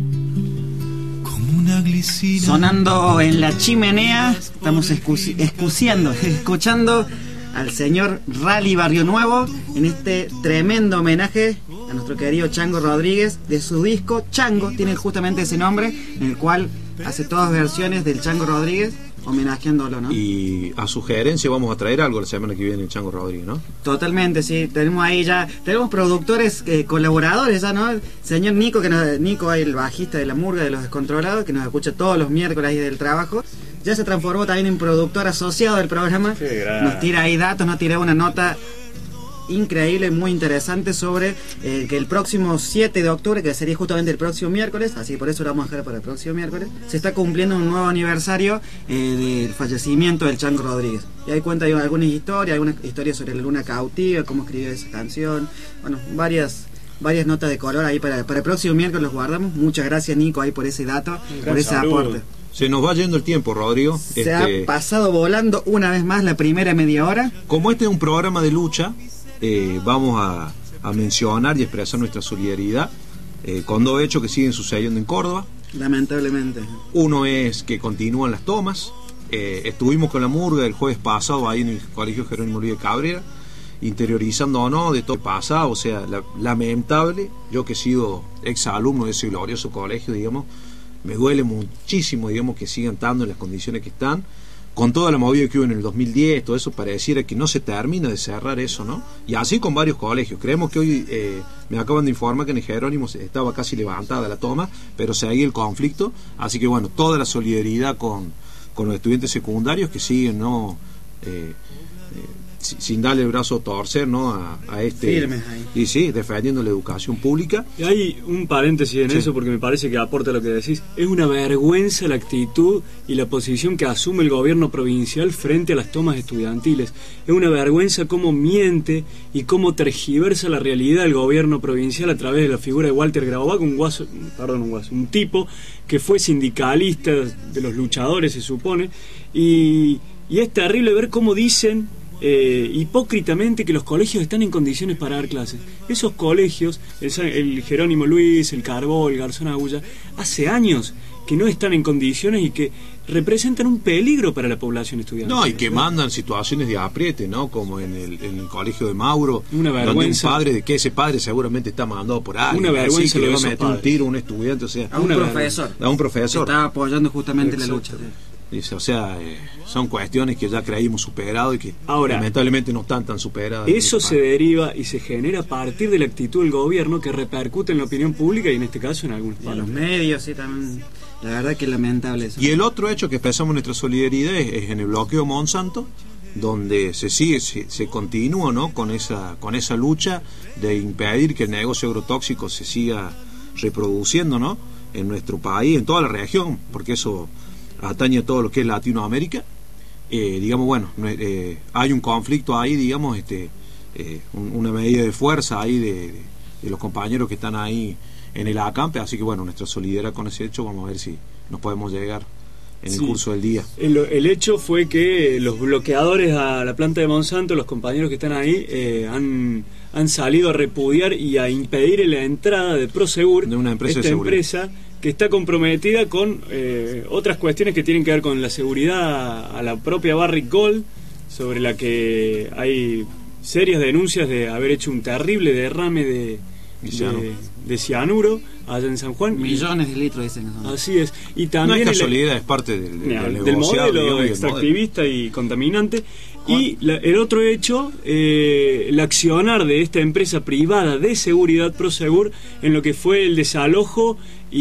como una glicina. Sonando en La Chimenea, estamos escuchando al señor Rally Barrio Nuevo en este tremendo homenaje a nuestro querido Chango Rodríguez, de su disco Chango, tiene justamente ese nombre, en el cual hace todas versiones del Chango Rodríguez, homenajeándolo, ¿no? Y a sugerencia vamos a traer algo la semana que viene el Chango Rodríguez, ¿no? Totalmente, sí. Tenemos ahí ya, tenemos productores, colaboradores ya, ¿no? El señor Nico, Nico, el bajista de La Murga de Los Descontrolados, que nos escucha todos los miércoles ahí del trabajo. Ya se transformó también en productor asociado del programa. Nos tira ahí datos, nos tira una nota increíble, muy interesante sobre que el próximo 7 de octubre, que sería justamente el próximo miércoles, así por eso lo vamos a dejar para el próximo miércoles, se está cumpliendo un nuevo aniversario del fallecimiento del Chango Rodríguez. Y ahí cuenta algunas historias sobre la luna cautiva, cómo escribió esa canción, bueno, varias notas de color ahí para el próximo miércoles los guardamos. Muchas gracias, Nico, ahí por ese dato, por ese aporte. Se nos va yendo el tiempo, Rodrigo. Se ha pasado volando una vez más la primera media hora. Como este es un programa de lucha, vamos a mencionar y expresar nuestra solidaridad con dos hechos que siguen sucediendo en Córdoba. Lamentablemente. Uno es que continúan las tomas. Estuvimos con La Murga el jueves pasado ahí en el Colegio Jerónimo Luis de Cabrera, interiorizándonos de todo el pasado, o sea, lamentable. Yo que he sido exalumno de ese glorioso colegio, digamos, me duele muchísimo, digamos, que sigan estando en las condiciones que están, con toda la movida que hubo en el 2010, todo eso, pareciera que no se termina de cerrar eso, ¿no? Y así con varios colegios. Creemos que hoy, me acaban de informar que en el Jerónimo estaba casi levantada la toma, pero seguía el conflicto. Así que bueno, toda la solidaridad con los estudiantes secundarios que siguen, ¿no? Sin darle el brazo a torcer, ¿no? a este firmes ahí. Y sí, defendiendo la educación pública. Y hay un paréntesis en eso, porque me parece que aporta lo que decís. Es una vergüenza la actitud y la posición que asume el gobierno provincial frente a las tomas estudiantiles. Es una vergüenza cómo miente y cómo tergiversa la realidad del gobierno provincial a través de la figura de Walter Grabovac, un tipo que fue sindicalista de los luchadores, se supone, y es terrible ver cómo dicen hipócritamente que los colegios están en condiciones para dar clases. Esos colegios, el Jerónimo Luis, el Carbó, el Garzón Agulla, hace años que no están en condiciones y que representan un peligro para la población estudiantil. No, y que mandan situaciones de apriete, ¿no? Como en el colegio de Mauro, una vergüenza. Donde un padre, que ese padre seguramente está mandado por alguien. Una vergüenza, que le va a meter un tiro a un estudiante, o sea, a un profesor. A un profesor. Que estaba apoyando justamente la lucha. Dice, o sea, son cuestiones que ya creímos superadas y que ahora, lamentablemente no están tan superadas. Eso se deriva y se genera a partir de la actitud del gobierno que repercute en la opinión pública y en este caso en algunos palos. En los medios, sí, también. La verdad que es lamentable eso. Y el otro hecho que expresamos nuestra solidaridad es en el bloqueo Monsanto, donde se continúa, ¿no? con esa lucha de impedir que el negocio agrotóxico se siga reproduciendo, ¿no? En nuestro país, en toda la región, porque eso atañe a todo lo que es Latinoamérica. Digamos, bueno, hay un conflicto ahí, digamos, una medida de fuerza ahí de los compañeros que están ahí en el acampe, así que bueno, nuestra solidaridad con ese hecho, vamos a ver si nos podemos llegar en el curso del día. El hecho fue que los bloqueadores a la planta de Monsanto, los compañeros que están ahí, han salido a repudiar y a impedir la entrada de Prosegur, de una empresa esta empresa que está comprometida con otras cuestiones que tienen que ver con la seguridad a la propia Barrick Gold, sobre la que hay serias denuncias de haber hecho un terrible derrame de cianuro allá en San Juan. Millones de litros dicen. Así es. Y también no es casualidad, es parte del modelo extractivista y contaminante. Y el otro hecho, el accionar de esta empresa privada de seguridad Prosegur en lo que fue el desalojo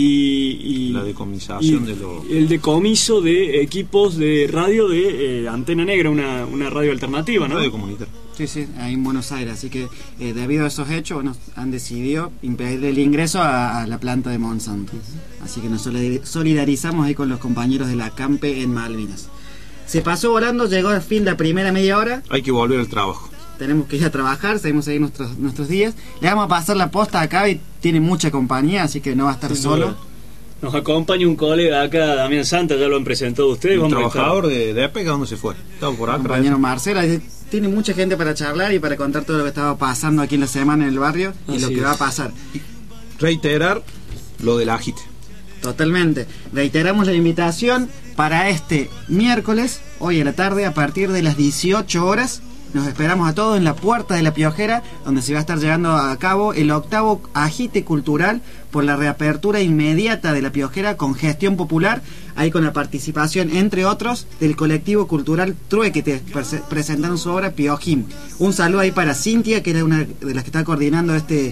y la decomisación el decomiso de equipos de radio de Antena Negra, una radio alternativa, ¿no? Radio comunitaria. Sí, ahí en Buenos Aires. Así que debido a esos hechos, bueno, han decidido impedir el ingreso a la planta de Monsanto. Así que nos solidarizamos ahí con los compañeros de la CAMPE en Malvinas. Se pasó volando, llegó al fin la primera media hora. Hay que volver al trabajo. Tenemos que ir a trabajar, seguimos ahí nuestros días. Le vamos a pasar la posta acá y tiene mucha compañía, así que no va a estar solo. Nos acompaña un colega acá, Damián Santa, ya lo han presentado ustedes. Un trabajador de EPEC, ¿dónde se fue? Estaba por acá. Compañero Marcelo, tiene mucha gente para charlar y para contar todo lo que estaba pasando aquí en la semana en el barrio y lo que va a pasar. Reiterar lo del agite. Totalmente. Reiteramos la invitación para este miércoles, hoy a la tarde, a partir de las 18 horas. Nos esperamos a todos en la Puerta de la Piojera, donde se va a estar llevando a cabo el 8º agite cultural por la reapertura inmediata de la Piojera con gestión popular, ahí con la participación, entre otros, del colectivo cultural Trueque, presentaron su obra Piojim. Un saludo ahí para Cintia, que era una de las que está coordinando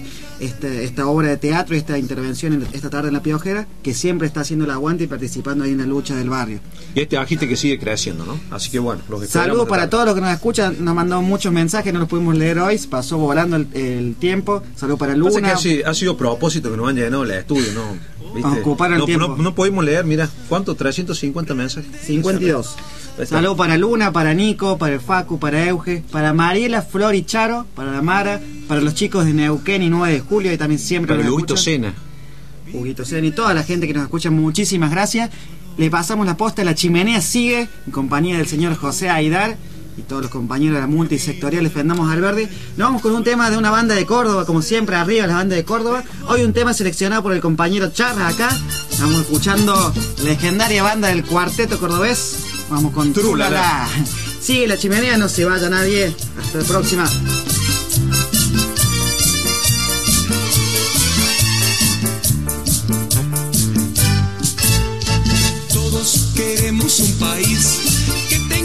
esta obra de teatro y esta intervención esta tarde en la Piojera, que siempre está haciendo el aguante y participando ahí en la lucha del barrio. Y este agite que sigue creciendo, ¿no? Así que bueno, los saludos para todos los que nos escuchan, nos mandó muchos mensajes, no los pudimos leer hoy, pasó volando el tiempo. Saludos para Luna. Ha sido propósito que nos han llenado el estudio, ¿no? ¿Viste? Ocupar el tiempo. No pudimos leer, mira, ¿cuánto? 350 mensajes. 52. Saludos para Luna, para Nico, para el Facu, para Euge, para Mariela, Flor y Charo, para la Mara, para los chicos de Neuquén y 9 de julio, y también siempre para Huguito Sena. Huguito Sena y toda la gente que nos escucha, muchísimas gracias. Le pasamos la posta, la chimenea sigue en compañía del señor José Aidar y todos los compañeros de la multisectorial Defendamos al Verde. Nos vamos con un tema de una banda de Córdoba, como siempre, arriba la banda de Córdoba. Hoy un tema seleccionado por el compañero Charra acá. Estamos escuchando legendaria banda del Cuarteto Cordobés. Vamos con Trulala. Sigue la chimenea, no se vaya nadie. Hasta la próxima. Todos queremos un país que tenga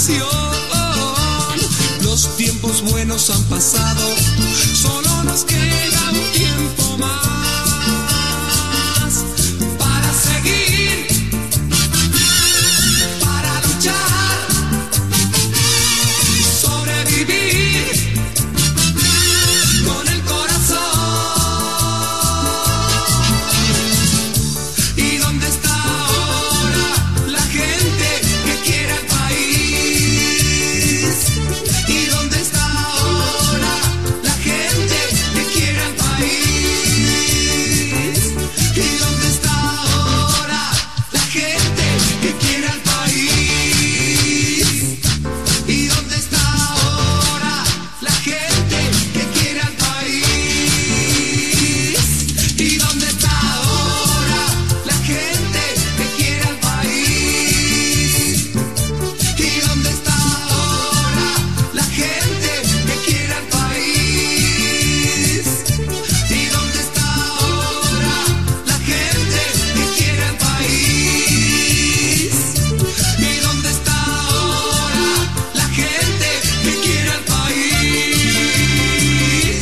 canción. Los tiempos buenos han pasado, solo nos queda un tiempo más para seguir, para luchar, sobrevivir con el corazón. ¿Y dónde está ahora la gente que quiere al país? ¿Y dónde está ahora la gente que quiere al país? ¿Y dónde está ahora la gente que quiere al país? ¿Y dónde está ahora la gente que quiere al país? ¿Y dónde está ahora la gente que quiere al país? ¿Y dónde está ahora la gente que quiere al país? ¿Y dónde está ahora la gente que quiere al país? ¿Y dónde está ahora la gente que quiere al país?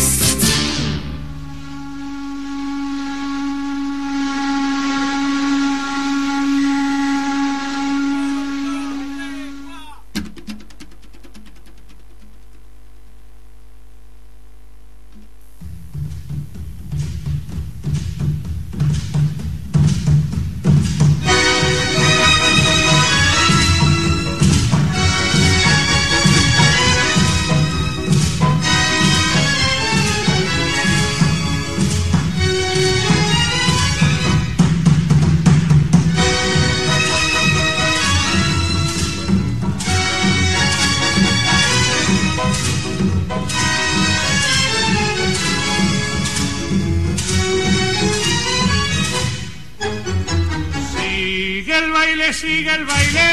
Sigue el baile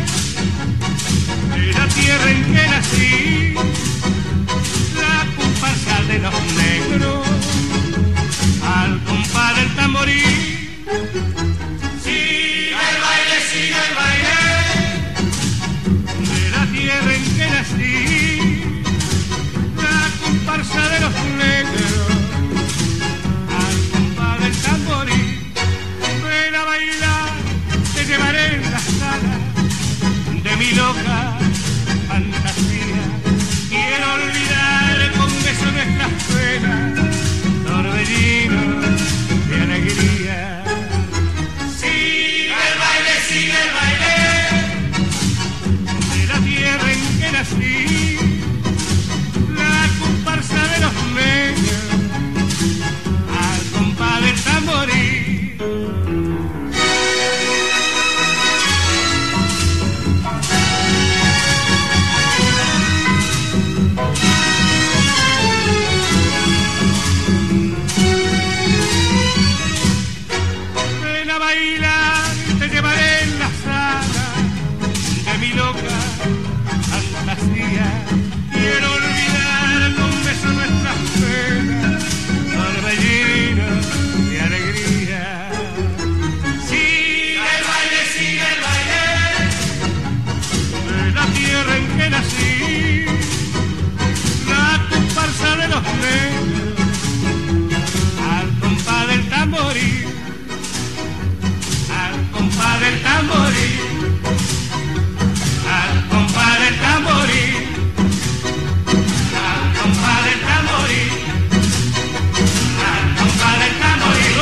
de la tierra en que nací, la comparsa de los negros al compás del tamborín. Sigue el baile de la tierra en que nací, la comparsa de los negros al compás del tamborín. Ven a bailar, te llevaré en la sala de mi loca fantasía. Quiero olvidar con beso nuestras penas, torbellino de alegría. Sigue el baile de la tierra en que nací, la comparsa de los negros al compás del tamborín. Ven a bailar, te llevaré en la sala de mi loca fantasía. Quiero olvidar con beso nuestras penas, torbellino de alegría. Sigue el baile de la tierra en que nací, la comparsa de los negros al compás del tamborín, al compás del tamborín, al compás del tamborín, al compás del tamborín, al compás del tamborín,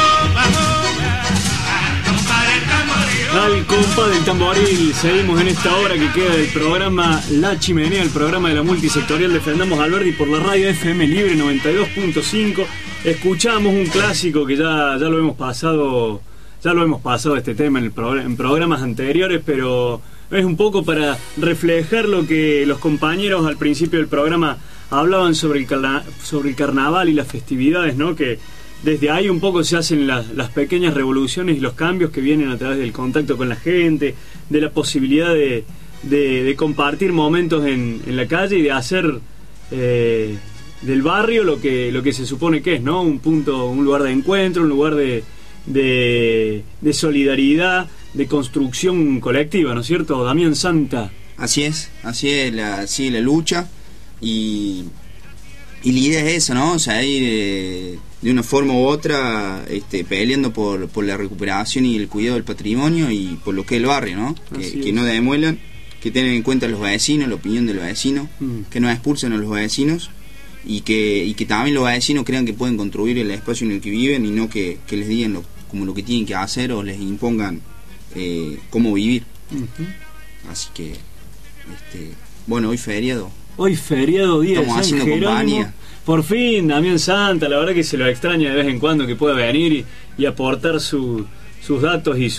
al compás del tamborín. Al compás del tamboril, seguimos en esta hora que queda del programa La Chimenea, el programa de la multisectorial Defendamos a Alberdi por la radio FM Libre 92.5. Escuchamos un clásico que ya lo hemos pasado este tema en programas anteriores, pero es un poco para reflejar lo que los compañeros al principio del programa hablaban sobre el carnaval y las festividades, ¿no? Que desde ahí un poco se hacen las pequeñas revoluciones y los cambios que vienen a través del contacto con la gente, de la posibilidad de compartir momentos en la calle y de hacer del barrio lo que se supone que es, ¿no? Un punto, un lugar de encuentro, un lugar de solidaridad, de construcción colectiva, ¿no es cierto? Damián Santa. Así es la lucha y la idea es esa, ¿no? O sea, ir de una forma u otra peleando por la recuperación y el cuidado del patrimonio y por lo que es el barrio, ¿no? Que no demuelan, que tengan en cuenta a los vecinos, la opinión de los vecinos, que no expulsen a los vecinos y que también los vecinos crean que pueden construir el espacio en el que viven y no que les digan como lo que tienen que hacer o les impongan cómo vivir. Así que bueno, hoy feriado, día estamos de San haciendo Jerónimo. compañía. Por fin, Damián Santa, la verdad que se lo extraña de vez en cuando que pueda venir y aportar sus datos y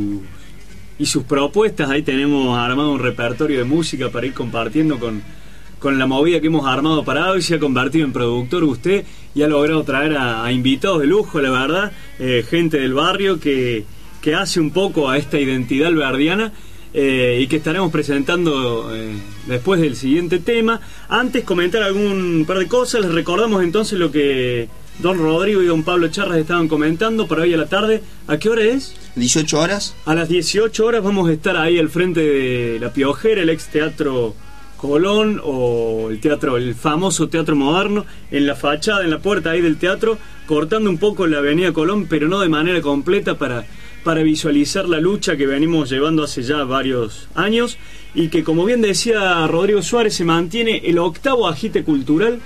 sus propuestas. Ahí tenemos armado un repertorio de música para ir compartiendo con la movida que hemos armado para hoy. Se ha convertido en productor usted y ha logrado traer a invitados de lujo, la verdad, gente del barrio que hace un poco a esta identidad alberdiana. Y que estaremos presentando después del siguiente tema. Antes comentar algún par de cosas. Les recordamos entonces lo que don Rodrigo y don Pablo Charras estaban comentando para hoy a la tarde. ¿A qué hora es? 18 horas. A las 18 horas vamos a estar ahí al frente de La Piojera, el ex Teatro Colón o el famoso Teatro Moderno, en la fachada, en la puerta ahí del teatro, cortando un poco la avenida Colón, pero no de manera completa, para visualizar la lucha que venimos llevando hace ya varios años y que, como bien decía Rodrigo Suárez, se mantiene el 8º agite cultural,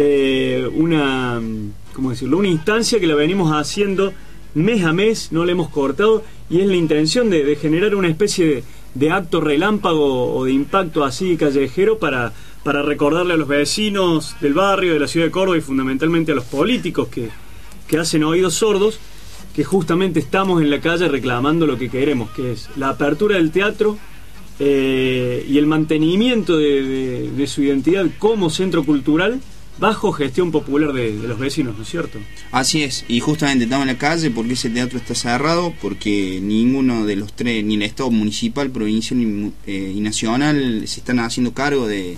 una instancia que la venimos haciendo mes a mes, no la hemos cortado, y es la intención de generar una especie de acto relámpago o de impacto así callejero para recordarle a los vecinos del barrio, de la ciudad de Córdoba y fundamentalmente a los políticos que hacen oídos sordos, que justamente estamos en la calle reclamando lo que queremos, que es la apertura del teatro y el mantenimiento de su identidad como centro cultural bajo gestión popular de los vecinos, ¿no es cierto? Así es, y justamente estamos en la calle porque ese teatro está cerrado, porque ninguno de los tres, ni el Estado municipal, provincial y nacional, se están haciendo cargo de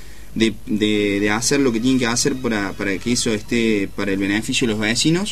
hacer lo que tienen que hacer para que eso esté para el beneficio de los vecinos.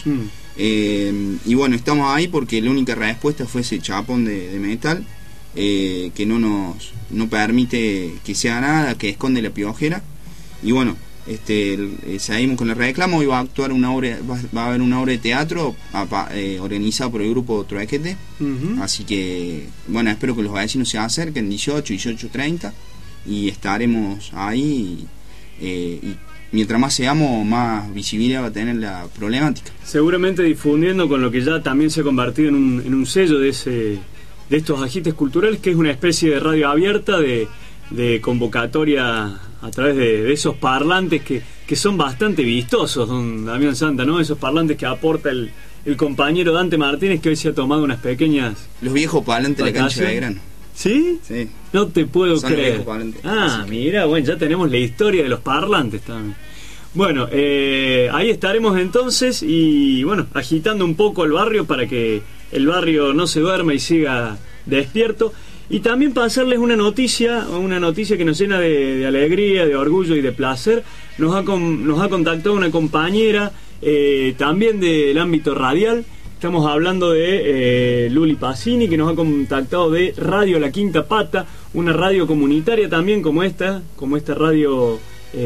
Y bueno, estamos ahí porque la única respuesta fue ese chapón de metal que no permite que sea nada, que esconde La Piojera. Y bueno, seguimos con el reclamo. Hoy va a actuar va a haber una obra de teatro organizada por el grupo Truequete. Así que bueno, espero que los vecinos se acerquen 18:30 y estaremos ahí y mientras más seamos, más visibilidad va a tener la problemática. Seguramente difundiendo con lo que ya también se ha convertido en un sello de estos agites culturales, que es una especie de radio abierta de convocatoria a través de esos parlantes que son bastante vistosos, don Damián Santa, ¿no? Esos parlantes que aporta el compañero Dante Martínez, que hoy se ha tomado unas pequeñas... Los viejos parlantes de la cancha de Belgrano. ¿Sí? Sí. No te puedo Son creer. Ah, mira, bueno, ya tenemos la historia de los parlantes también. Bueno, ahí estaremos entonces y bueno, agitando un poco el barrio para que el barrio no se duerma y siga despierto. Y también pasarles una noticia que nos llena de alegría, de orgullo y de placer. Nos ha contactado una compañera también del ámbito radial. Estamos hablando de Luli Pacini, que nos ha contactado de Radio La Quinta Pata, una radio comunitaria también como esta radio,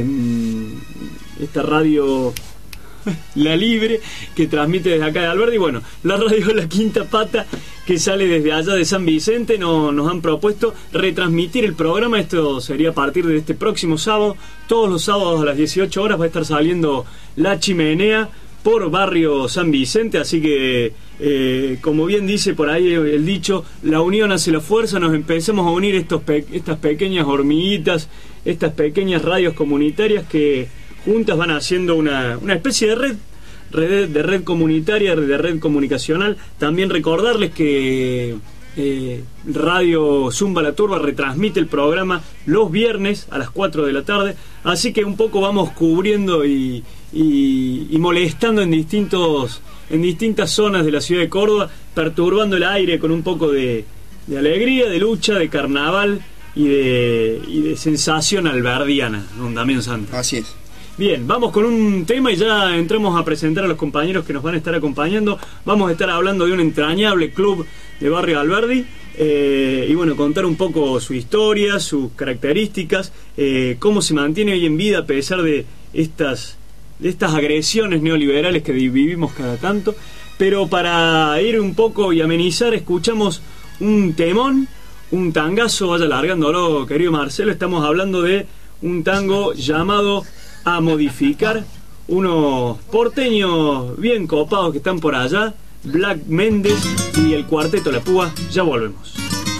La Libre, que transmite desde acá de Alberdi. Bueno, la radio La Quinta Pata, que sale desde allá de San Vicente, nos han propuesto retransmitir el programa. Esto sería a partir de este próximo sábado. Todos los sábados a las 18 horas va a estar saliendo La Chimenea por barrio San Vicente, así que como bien dice por ahí el dicho, la unión hace la fuerza. Nos empecemos a unir estas pequeñas hormiguitas, estas pequeñas radios comunitarias que juntas van haciendo una especie de red comunitaria, de red comunicacional. También recordarles que Radio Zumba La Turba retransmite el programa los viernes a las 4 de la tarde, así que un poco vamos cubriendo y molestando en distintas zonas de la ciudad de Córdoba, perturbando el aire con un poco de alegría, de lucha, de carnaval y de sensación alberdiana, don Damián Santa. Así es. Bien, vamos con un tema y ya entramos a presentar a los compañeros que nos van a estar acompañando. Vamos a estar hablando de un entrañable club de Barrio Alberdi, y bueno, contar un poco su historia, sus características, cómo se mantiene hoy en vida a pesar de estas agresiones neoliberales que vivimos cada tanto. Pero para ir un poco y amenizar, escuchamos un temón, un tangazo. Vaya largándolo, querido Marcelo. Estamos hablando de un tango llamado A Modificar, unos porteños bien copados que están por allá, Black Méndez y el Cuarteto La Púa. Ya volvemos.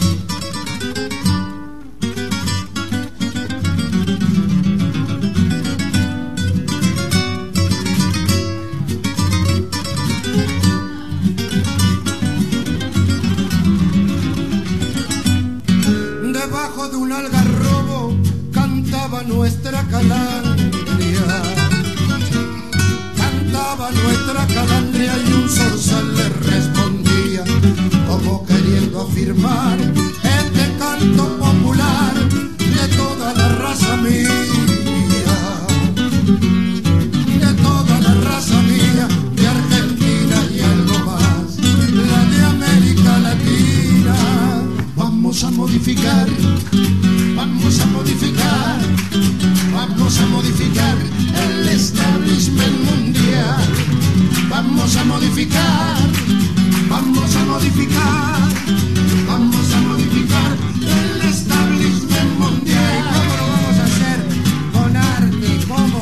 Debajo de un algarrobo cantaba nuestra calandria, cantaba nuestra calandria, y un zorzal le respondía como queriendo afirmar este canto popular de toda la raza mía, de toda la raza mía, de Argentina y algo más, la de América Latina. Vamos a modificar, vamos a modificar, vamos a modificar el establishment mundial. Vamos a modificar, vamos a modificar, vamos a modificar el establishment mundial. ¿Cómo lo vamos a hacer? Con arte, ¿cómo?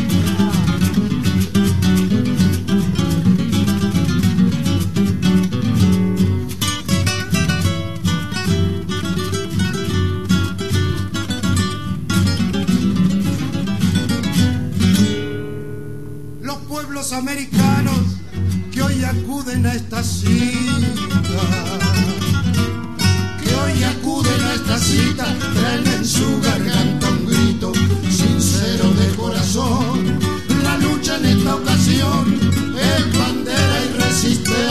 Americanos que hoy acuden a esta cita, que hoy acuden a esta cita, traen en su garganta un grito sincero de corazón. La lucha en esta ocasión es bandera y resistencia,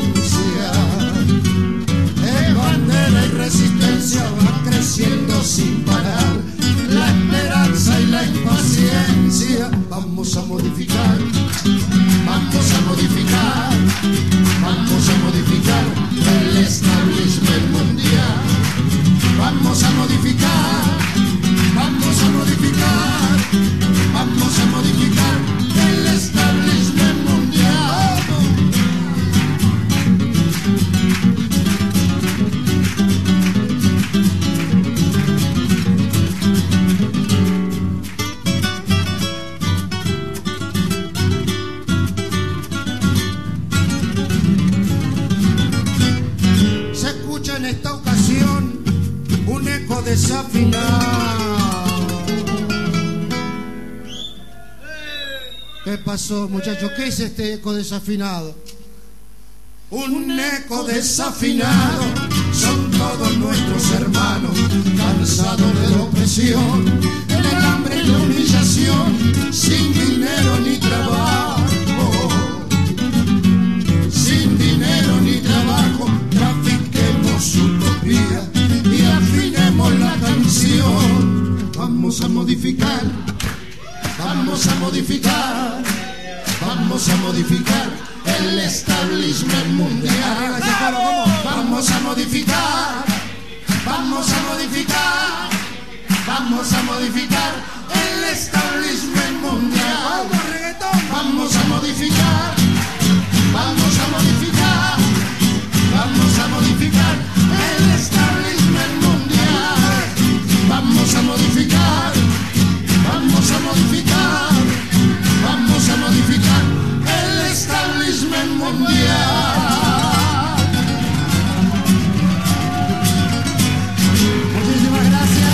es bandera y resistencia, va creciendo sin parar la esperanza y la impaciencia. Vamos a modificar, vamos a modificar, vamos a modificar el establishment mundial. Vamos a modificar, vamos a modificar, vamos a modificar el establishment mundial. En esta ocasión un eco desafinado. ¿Qué pasó, muchachos? ¿Qué es este eco desafinado? Un eco desafinado son todos nuestros hermanos, cansados de la opresión, del hambre y la humillación, sin dinero ni trabajo, sin dinero ni trabajo. Utopía y afinemos la canción. Vamos a modificar, vamos a modificar, vamos a modificar el establishment mundial. Vamos a modificar, vamos a modificar, vamos a modificar el establishment mundial. Vamos a modificar, vamos a modificar, vamos a modificar el establishment mundial. Vamos a modificar, vamos a modificar, vamos a modificar el establishment mundial. Muchísimas gracias.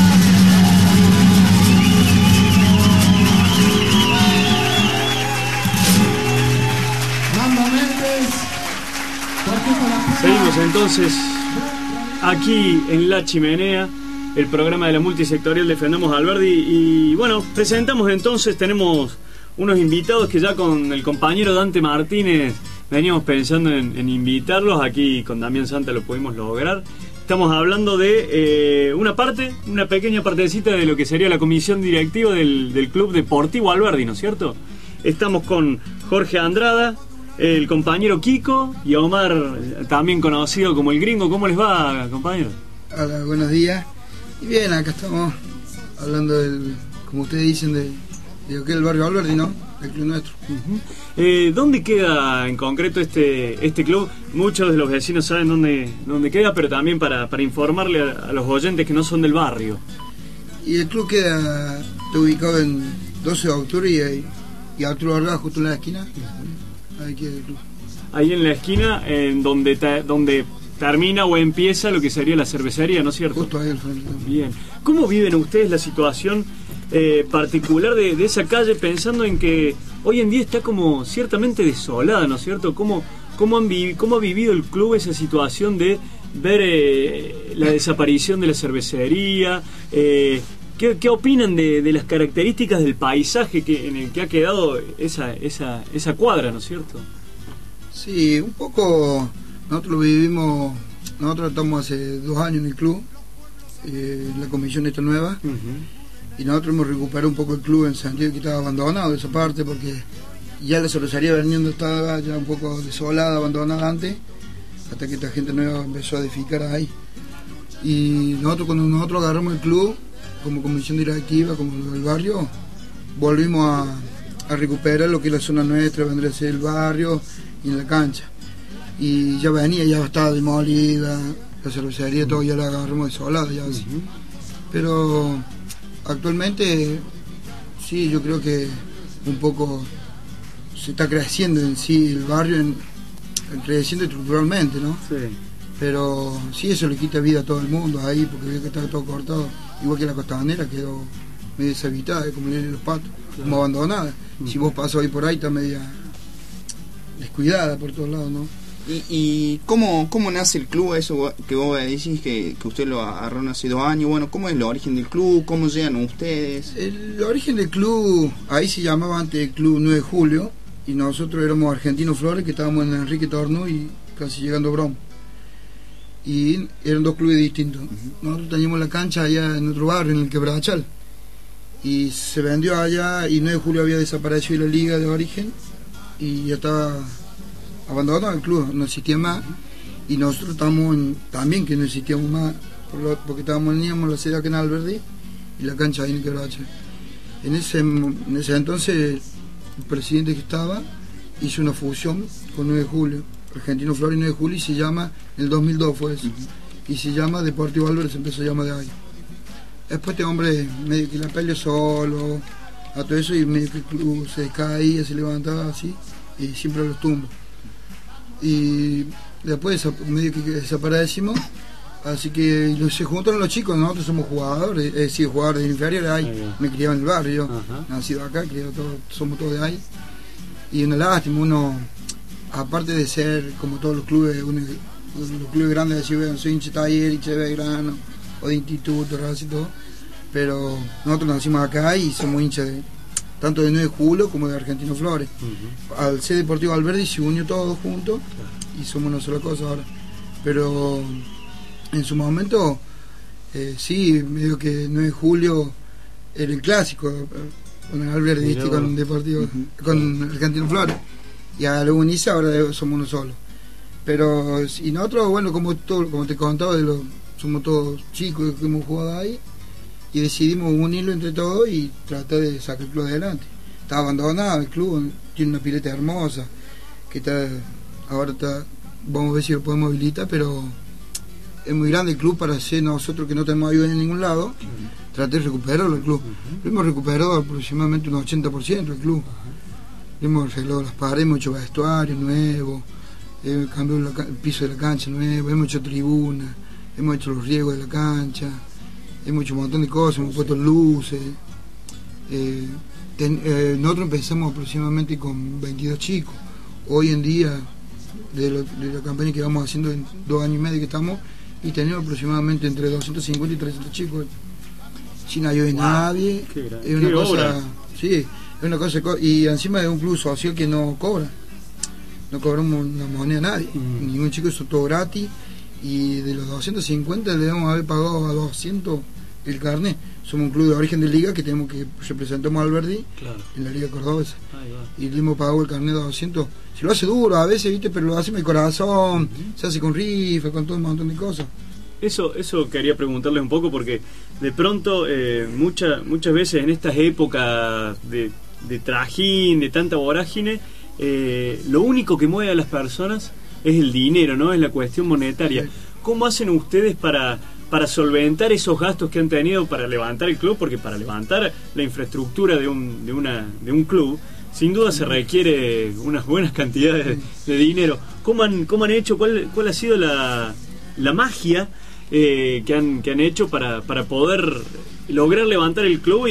Nando Méndez. Seguimos entonces aquí en La Chimenea, el programa de la multisectorial Defendamos a Alberdi. Y bueno, presentamos entonces, tenemos unos invitados que ya con el compañero Dante Martínez veníamos pensando en invitarlos. Aquí con Damián Santa lo pudimos lograr. Estamos hablando de una pequeña partecita de lo que sería la comisión directiva del Club Deportivo Alberdi, ¿no es cierto? Estamos con Jorge Andrada, el compañero Kiko y Omar, también conocido como el Gringo. ¿Cómo les va, compañero? Hola, buenos días. Y bien, acá estamos hablando del, como ustedes dicen, de lo que es el barrio Alberdi, ¿no? El club nuestro. ¿Dónde queda en concreto este club? Muchos de los vecinos saben dónde queda, pero también para informarle a los oyentes que no son del barrio. Y el club está ubicado en 12 de octubre y Arturo Vargas, justo en la esquina. Ahí queda el club. Ahí en la esquina, en donde termina o empieza lo que sería la cervecería, ¿no es cierto? Justo ahí al frente. Bien. ¿Cómo viven ustedes la situación particular de esa calle, pensando en que hoy en día está como ciertamente desolada, ¿no es cierto? ¿Cómo ha vivido el club esa situación de ver la desaparición de la cervecería? ¿Qué opinan de las características del paisaje en el que ha quedado esa cuadra, ¿no es cierto? Sí, un poco nosotros lo vivimos, nosotros estamos hace 2 años en el club, en la comisión esta nueva, y nosotros hemos recuperado un poco el club en el sentido de que estaba abandonado esa parte, porque ya la cervecería vendiendo estaba ya un poco desolada, abandonada antes, hasta que esta gente nueva empezó a edificar ahí. Y cuando nosotros agarramos el club como comisión directiva, como el barrio, volvimos a recuperar lo que es la zona nuestra, vendría a ser el barrio y en la cancha. Y ya estaba demolida, la cervecería, todo ya la agarramos desolada ya así. Pero actualmente sí, yo creo que un poco se está creciendo en sí el barrio, creciendo estructuralmente, ¿no? Sí. Pero sí, eso le quita vida a todo el mundo ahí, porque veo que está todo cortado, igual que la costanera quedó medio deshabitada, como le los patos, como abandonada. Si vos pasas ahí por ahí está media descuidada por todos lados, ¿no? ¿Y cómo nace el club? Eso que vos decís que usted lo agarró hace 2 años. Bueno, ¿cómo es el origen del club? ¿Cómo llegan ustedes? El origen del club, ahí se llamaba antes el Club 9 de Julio, y nosotros éramos Argentinos Flores, que estábamos en Enrique Torno y casi llegando a Brom. Y eran 2 clubes distintos. Nosotros teníamos la cancha allá en otro barrio, en el Quebrachal, y se vendió allá, y 9 de Julio había desaparecido la liga de origen y ya estaba abandonado el club, no existía más, y nosotros estábamos también que no existíamos más, porque teníamos la sede acá en Alberdi y la cancha ahí en Quebrachal. En ese entonces el presidente que estaba hizo una fusión con 9 de Julio, Argentino Flores y 9 de Julio, y se llama, en el 2002 fue eso, y se llama Deportivo Alberdi, se empezó a llamar de ahí. Después este hombre medio que la peleó solo, a todo eso, y medio que el club se caía, se levantaba así, y siempre los tumbos. Y después medio que desaparecimos, así que se juntaron los chicos, nosotros somos jugadores, jugadores de inferiores ahí, me criaba en el barrio, nacido acá, somos todos de ahí, y una lástima, uno, aparte de ser como todos los clubes, los clubes grandes de Ciudad, soy hincha de Taller, hincha de Belgrano, o de Instituto, y todo, pero nosotros nacimos acá y somos hinchas tanto de 9 de Julio como de Argentino Flores. Al ser Deportivo Alberdi se unió todos juntos y somos una sola cosa ahora. Pero en su momento, sí, medio que 9 de Julio era el clásico, con el Alberdi, con el Deportivo, con Argentino Flores. Y a lo unirse ahora somos uno solo. Pero, y nosotros, bueno, como te contaba, somos todos chicos que hemos jugado ahí, y decidimos unirlo entre todos y tratar de sacar el club adelante. Está abandonado el club, tiene una pileta hermosa, que ahora vamos a ver si lo podemos habilitar, pero es muy grande el club para ser nosotros que no tenemos ayuda en ningún lado, tratar de recuperarlo el club. Lo hemos recuperado aproximadamente un 80% el club. Hemos arreglado las paredes, hemos hecho vestuarios nuevos, hemos cambiado el piso de la cancha nuevo, hemos hecho tribunas, hemos hecho los riegos de la cancha, hemos hecho un montón de cosas, hemos puesto luces. Nosotros empezamos aproximadamente con 22 chicos. Hoy en día, de la campaña que vamos haciendo en 2 años y medio que estamos, y tenemos aproximadamente entre 250 y 300 chicos, sin ayuda de nadie. Es una cosa, sí, es una cosa, y encima de un club social que no cobramos una moneda a nadie, ningún chico, eso todo gratis. Y de los 250 le debemos haber pagado a 200 el carnet. Somos un club de origen de liga que tenemos que representamos a Alberdi en la liga cordobesa. Y le hemos pagado el carnet de 200. Se lo hace duro a veces, ¿viste? Pero lo hace con el corazón, se hace con rifa, con todo un montón de cosas. Eso quería preguntarles un poco, porque de pronto muchas veces en estas épocas de trajín, de tanta vorágine, lo único que mueve a las personas es el dinero, ¿no? Es la cuestión monetaria. Sí. ¿Cómo hacen ustedes para solventar esos gastos que han tenido para levantar el club? Porque para levantar la infraestructura de un club, sin duda se requiere unas buenas cantidades de dinero. ¿Cómo han hecho? ¿Cuál ha sido la magia que han hecho para poder lograr levantar el club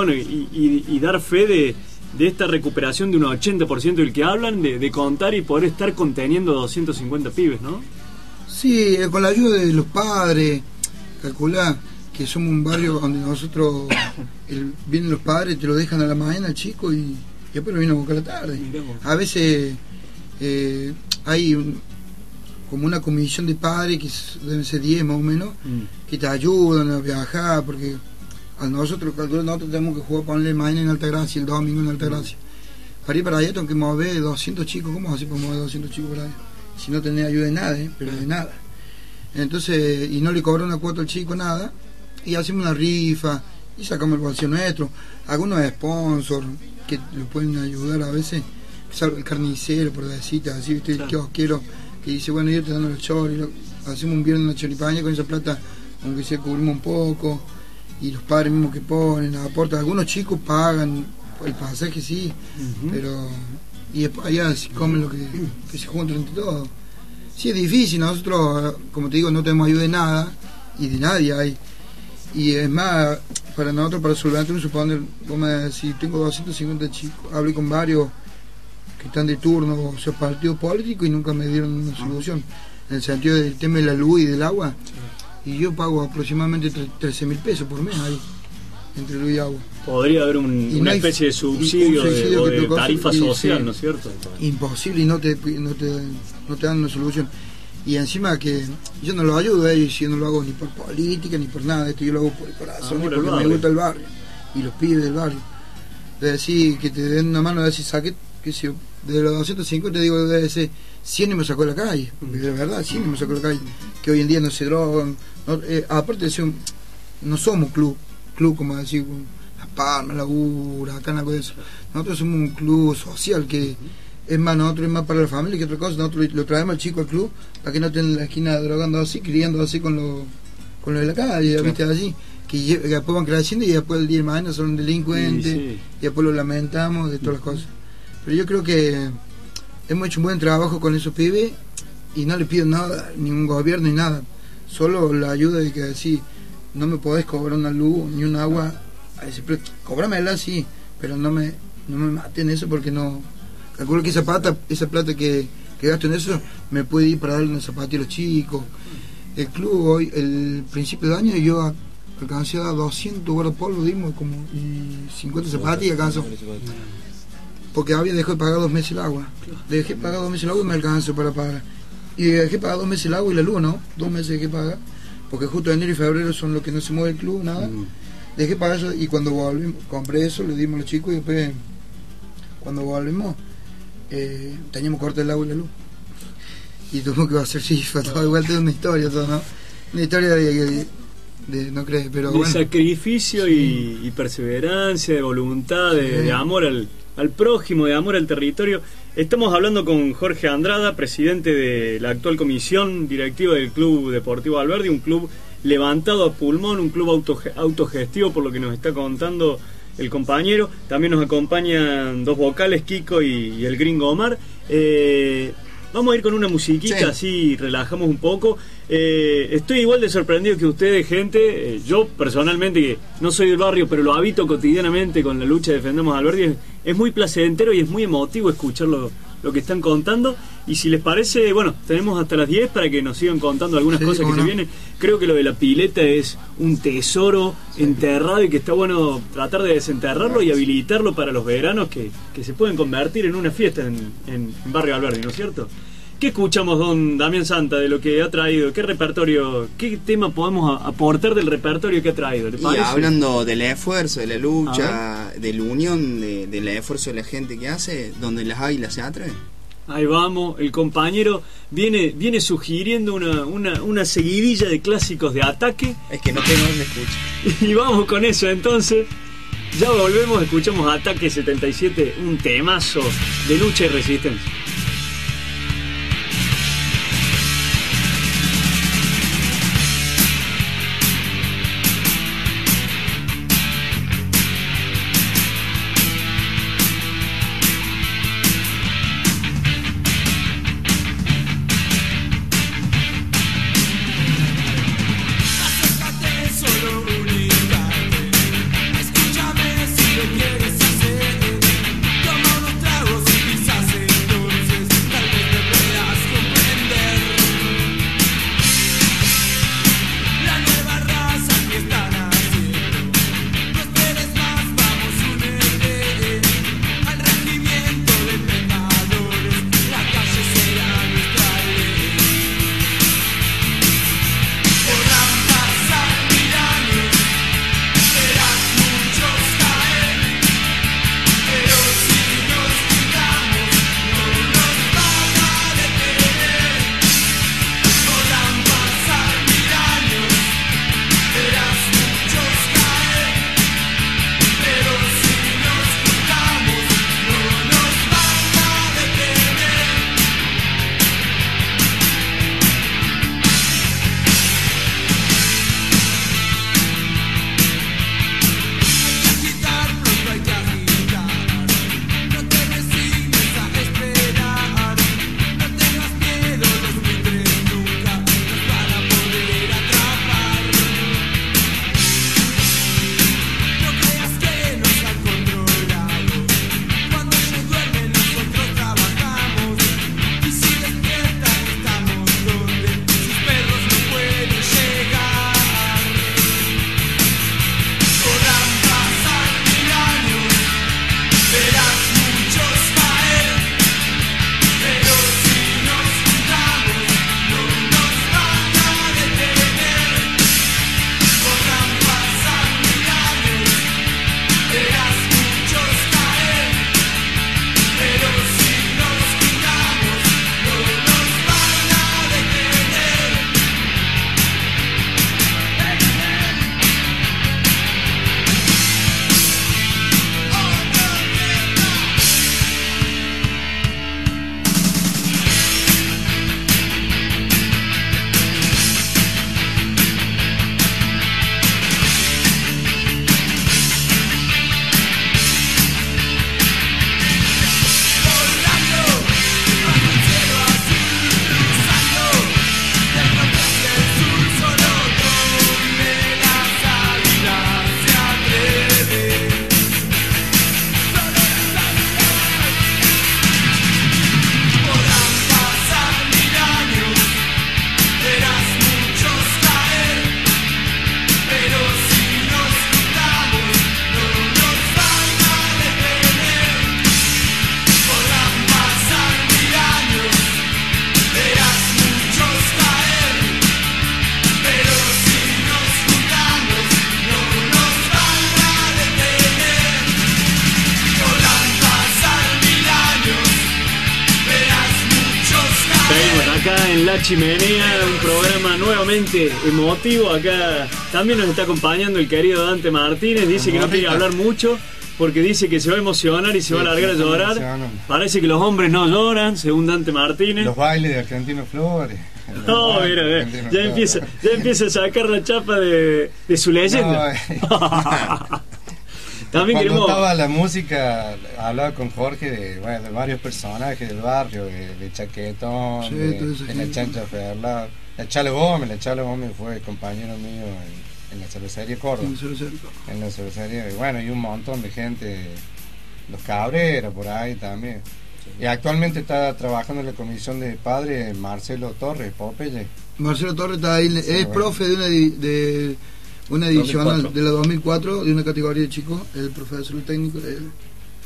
y dar fe de esta recuperación de un 80% del que hablan, de contar y poder estar conteniendo 250 pibes, ¿no? Sí, con la ayuda de los padres. Calculá que somos un barrio donde nosotros vienen los padres, te lo dejan a la mañana el chico y después lo vienen a buscar a la tarde. A veces hay como una comisión de padres, que deben ser 10 más o menos, que te ayudan a viajar, porque nosotros tenemos que jugar, ponerle mañana en Altagracia, el domingo en Altagracia. Para ir para allá tengo que mover 200 chicos. ¿Cómo hacer para mover 200 chicos por allá? Si no tenés ayuda de nada, pero de nada. Entonces, y no le cobran una cuota al chico, nada, y hacemos una rifa y sacamos el bolsillo nuestro. Algunos sponsors que lo pueden ayudar a veces, el carnicero, por decirte así, ¿viste? El kiosquero que dice, bueno, yo te dando el chori, hacemos un viernes una choripaña, con esa plata, aunque sea, cubrimos un poco, y los padres mismos que ponen, aportan. Algunos chicos pagan el pasaje, sí, pero y después allá se comen lo que se juntan entre todos. Sí, es difícil, nosotros, como te digo, no tenemos ayuda de nada, y de nadie hay. Y es más, para nosotros, para solventar un suponer, si tengo 250 chicos, hablé con varios que están de turno, o sea, partidos políticos, y nunca me dieron una solución, en el sentido del tema de la luz y del agua, y yo pago aproximadamente 13.000 pesos por mes ahí, entre luz y agua. Podría haber una especie de subsidio, o de tarifa social, ¿no es cierto? Imposible, y no te dan una solución. Y encima que yo no lo ayudo a ellos, yo no lo hago ni por política ni por nada, esto yo lo hago por el corazón, y porque me gusta el barrio y los pibes del barrio. De decir que te den una mano, de decir saque, que si de los 250 digo, de ese 100 me sacó a la calle, porque de verdad 100 me sacó a la calle, que hoy en día no se drogan, aparte de ser no somos club como decir Las Palmas, la Huracán, algo de eso. Nosotros somos un club social que es más, nosotros es más para la familia que otra cosa. Nosotros lo traemos al chico al club para que no esté en la esquina drogando así, criando así con lo de la calle, claro. ¿Viste? Así, que después van creciendo y después el día de mañana son delincuentes, y después lo lamentamos de todas las cosas. Pero yo creo que hemos hecho un buen trabajo con esos pibes y no le pido nada, ningún gobierno ni nada, solo la ayuda de que así, no me podés cobrar una luz ni un agua a ese precio, cóbramela sí, pero no me maten eso, porque no calculo que esa plata que gasto en eso me puede ir para darle una zapatilla a los chicos. El club hoy, el principio de año, yo alcancé a 200 guardapolvo, dimos como y 50 zapatillas alcanzó, porque había dejado de pagar 2 meses el agua. Dejé de pagar 2 meses el agua y me alcanzó para pagar, y dejé de pagar 2 meses el agua y la luz, ¿no? 2 meses dejé de pagar, porque justo enero y febrero son los que no se mueve el club, nada. Dejé de pagar eso, y cuando volvimos, compré eso, le dimos a los chicos, y después cuando volvimos teníamos corte el agua y la luz, y tuvimos que hacer rifa, todo igual, de una historia, todo, ¿no? Una historia de no crees, pero de bueno, sacrificio y perseverancia, de voluntad, de amor al prójimo, de amor al territorio. Estamos hablando con Jorge Andrada, presidente de la actual comisión directiva del Club Deportivo Alberdi, un club levantado a pulmón, un club autogestivo, por lo que nos está contando el compañero. También nos acompañan 2 vocales, Kiko y el gringo Omar. Vamos a ir con una musiquita, así relajamos un poco. Estoy igual de sorprendido que ustedes, gente. Yo personalmente, que no soy del barrio, pero lo habito cotidianamente con la lucha de Defendamos Alberdi, es muy placentero y es muy emotivo escuchar lo que están contando. Y si les parece, bueno, tenemos hasta las 10 para que nos sigan contando algunas cosas que se vienen. Creo que lo de la pileta es un tesoro enterrado, y que está bueno tratar de desenterrarlo y habilitarlo para los veranos, que se pueden convertir en una fiesta en Barrio Alberdi, ¿no es cierto? ¿Qué escuchamos, don Damián Santa, de lo que ha traído? ¿Qué repertorio, qué tema podemos aportar del repertorio que ha traído? ¿Le Y parece? hablando del esfuerzo, de la lucha, de la unión, del esfuerzo de la gente que hace, donde las águilas se atreven. Ahí vamos, el compañero viene sugiriendo una seguidilla de clásicos de Ataque. Es que no tengo donde escuchar. Y vamos con eso, entonces. Ya volvemos, escuchamos Ataque 77, un temazo de lucha y resistencia. En La Chimenea, un programa nuevamente emotivo. Acá también nos está acompañando el querido Dante Martínez. Dice que no quiere hablar mucho porque dice que se va a emocionar y se va a largar a llorar. Parece que los hombres no lloran, según Dante Martínez. Los bailes de Argentino Flores. No, mira, ya empieza a sacar la chapa de su leyenda. También Cuando queremos... estaba la música, hablaba con Jorge de varios personajes del barrio, de Chaquetón, Sí, de la Chancha Ferla, la Chale Gómez fue compañero mío en la cervecería Córdoba. En la cervecería, y bueno, y un montón de gente, los Cabrera por ahí también. Y actualmente está trabajando en la comisión de padre Marcelo Torres, Popeye. Marcelo Torres está ahí, es profe de una edición 2004. de la 2004, de una categoría de chicos, el profesor técnico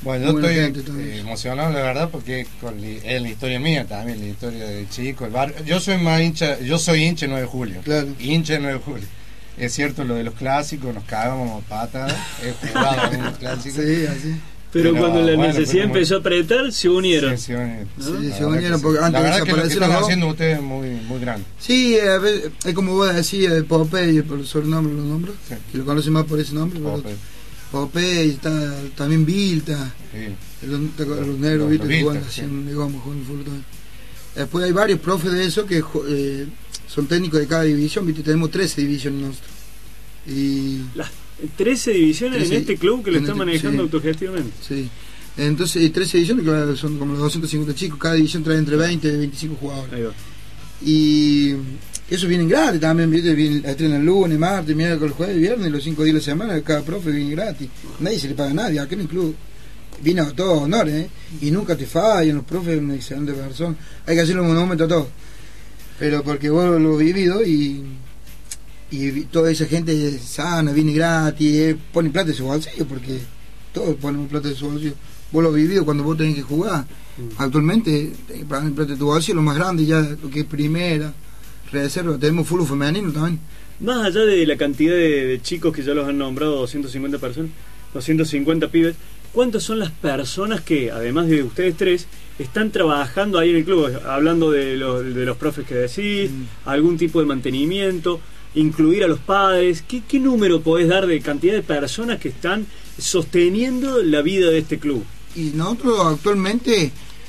Bueno, yo buena estoy gente también. emocionado, la verdad, porque es la historia mía también, la historia de chico, el barrio. Yo soy hincha de 9 de julio. Claro. Hincha de 9 de julio. Es cierto lo de los clásicos, nos cagábamos a patas, he jugado en los clásicos. Sí, así. Pero cuando la necesidad empezó a apretar, se unieron. Sí, se unieron. ¿No? Sí, se unieron porque antes la verdad que lo que están los dos haciendo ustedes es muy grande. Sí, a ver, es como vos decías, Popeye, por el sobrenombre los nombres, sí. Que lo conocen más por ese nombre. Popeye, está también Vilta, sí. Los negros Vilta que juegan así en Legoma, juegan el fútbol también. Después hay varios profes de eso que son técnicos de cada división, ¿viste? Tenemos 13 divisiones nosotros. Y las 13 divisiones 13, en este club que lo están manejando, sí, autogestivamente. Sí. Entonces, 13 divisiones, que son como los 250 chicos, cada división trae entre 20 y 25 jugadores. Ahí va. Y eso viene gratis también, ¿viste? Entrenan el lunes, martes, miércoles, jueves, viernes, los 5 días de la semana, cada profe viene gratis. Nadie se le paga a nadie, aquí en el club viene a todos honores, y nunca te fallan, los profes son una excelente persona. Hay que hacerle un monumento a todos. Pero porque vos lo has vivido y toda esa gente sana, viene gratis, pone plata de su bolsillo, porque todos ponemos plata de su bolsillo. Vos lo has vivido cuando vos tenés que jugar. Actualmente tenés que pagar plata de tu bolsillo, lo más grande ya, lo que es primera, reserva, tenemos fútbol femenino también. Más allá de la cantidad de chicos que ya los han nombrado, 250 personas, 250 pibes, ¿cuántas son las personas que, además de ustedes tres, están trabajando ahí en el club? Hablando de los profes que decís, algún tipo de mantenimiento, incluir a los padres. ¿Qué número podés dar de cantidad de personas que están sosteniendo la vida de este club? Y nosotros actualmente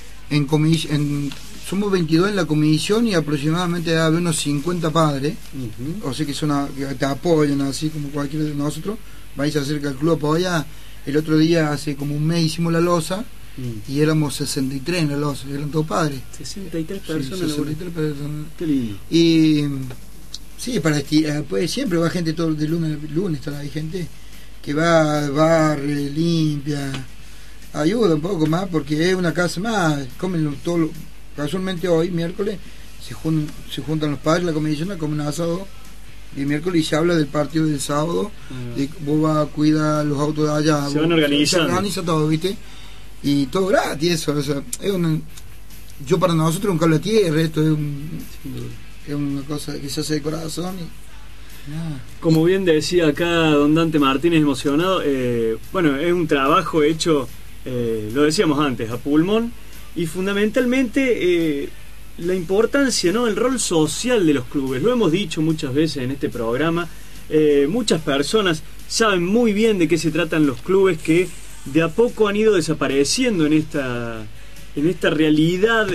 somos 22 en la comisión y aproximadamente hay unos 50 padres, o sea que te apoyan así como cualquiera de nosotros. Vais a hacer que el club apoya. El otro día, hace como un mes, hicimos la losa y éramos 63 en la losa, eran todos padres. 63 personas. Sí, 63 personas. Qué lindo. Y sí, para pues siempre va gente todo de lunes hay gente que va, barre, limpia, ayuda un poco más porque es una casa más, comen todo. Casualmente hoy, miércoles, se juntan los padres, la comisión, comen asado. Y miércoles se habla del partido del sábado, de vos vas a cuidar los autos de allá. Se van organizando. Se organiza todo, ¿viste? Y todo gratis, eso. O sea, yo para nosotros es un cable a tierra, esto es una cosa que se hace de corazón. Como bien decía acá don Dante Martínez, emocionado, bueno, es un trabajo hecho, lo decíamos antes, a pulmón, y fundamentalmente la importancia, ¿no?, el rol social de los clubes. Lo hemos dicho muchas veces en este programa. Muchas personas saben muy bien de qué se tratan los clubes, que de a poco han ido desapareciendo en esta realidad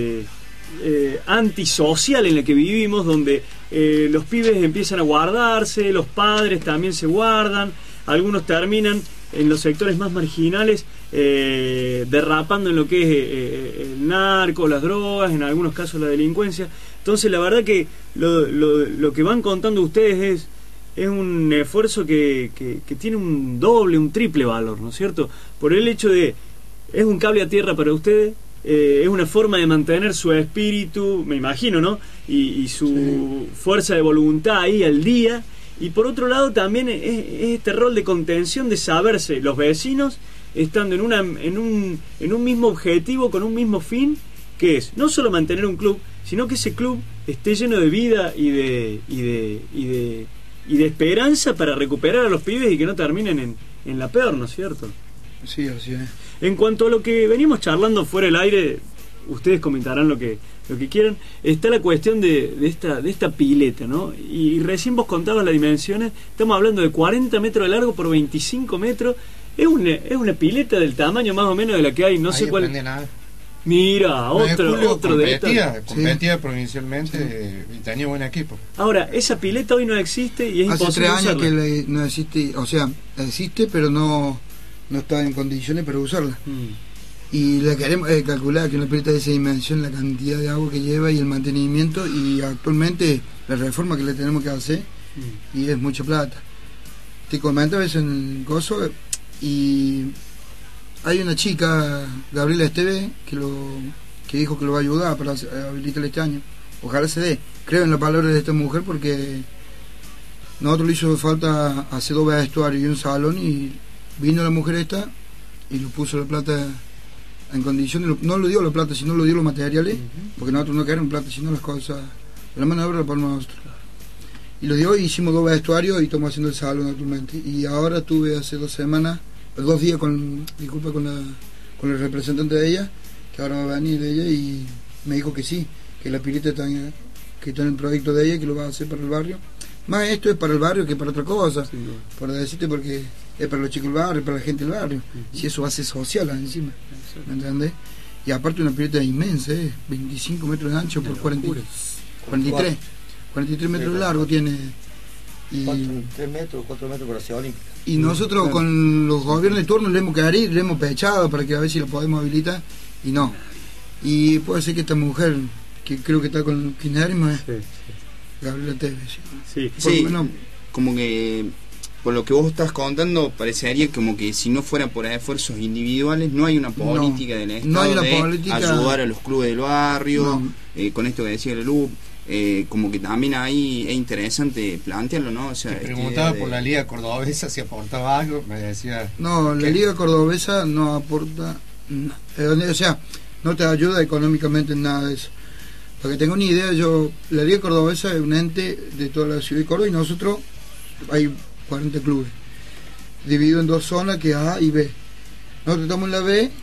antisocial en la que vivimos, donde los pibes empiezan a guardarse, los padres también se guardan, algunos terminan en los sectores más marginales derrapando en lo que es el narco, las drogas, en algunos casos la delincuencia. Entonces la verdad que lo que van contando ustedes es un esfuerzo que tiene un doble, un triple valor, ¿no es cierto? Por el hecho de, es un cable a tierra para ustedes, es una forma de mantener su espíritu, me imagino, ¿no? Y su fuerza de voluntad ahí al día. Y por otro lado también es este rol de contención, de saberse los vecinos estando en un mismo objetivo, con un mismo fin, que es no solo mantener un club, sino que ese club esté lleno de vida y de esperanza para recuperar a los pibes y que no terminen en la peor, ¿no es cierto? Sí, así es. En cuanto a lo que venimos charlando fuera del aire, ustedes comentarán lo que quieran. Está la cuestión de esta pileta, ¿no? Y recién vos contabas las dimensiones. Estamos hablando de 40 metros de largo por 25 metros. Es una pileta del tamaño más o menos de la que hay, no sé cuál. Nada. Mira, otro de estas. Competía provincialmente, y tenía buen equipo. Ahora, esa pileta hoy no existe y es imposible hace 3 años usarla. Que no existe, o sea, existe, pero no está en condiciones para usarla. Y la queremos calcular que una pileta de esa dimensión, la cantidad de agua que lleva y el mantenimiento, y actualmente la reforma que le tenemos que hacer, y es mucha plata. Te comento a veces en Gozo, y hay una chica, Gabriela Esteve, que dijo que lo va a ayudar para habilitar este año. Ojalá se dé. Creo en la palabra de esta mujer, porque nosotros le hizo falta hacer 2 vestuarios y un salón, y vino la mujer esta y lo puso la plata en condiciones, no lo dio la plata, sino lo dio los materiales, porque nosotros no queremos plata, sino las cosas, la mano de obra la ponemos nosotros. Y lo dio y hicimos 2 vestuarios y estamos haciendo el salón actualmente. Y ahora estuve hace 2 días con el representante de ella, que ahora va a venir ella, y me dijo que sí, que la pileta está en el proyecto de ella, que lo va a hacer para el barrio. Más esto es para el barrio que para otra cosa, por decirte, porque es para los chicos del barrio, para la gente del barrio. Si eso hace social encima, ¿me entendés? Y aparte una pileta inmensa, 25 metros de ancho por 43 metros de largo tiene. Y 3 metros, 4 metros por la ciudad olímpica. Y nosotros con los gobiernos de turno le hemos quedado, le hemos pechado para que a ver si lo podemos habilitar, y no. Y puede ser que esta mujer, que creo que está con el kirchnerismo, Gabriela Tevez. Sí, como que por lo que vos estás contando parecería como que si no fuera por esfuerzos individuales no hay una política del Estado de ayudar a los clubes del barrio, con esto que decía Lelú. Como que también ahí es interesante plantearlo, ¿no? O sea, preguntaba por la Liga Cordobesa si aportaba algo, me decía. No, la Liga Cordobesa no aporta, o sea, no te ayuda económicamente en nada de eso. Para que tenga una idea, la Liga Cordobesa es un ente de toda la ciudad de Córdoba y nosotros hay 40 clubes, dividido en 2 zonas, que es A y B. Nosotros estamos en la B,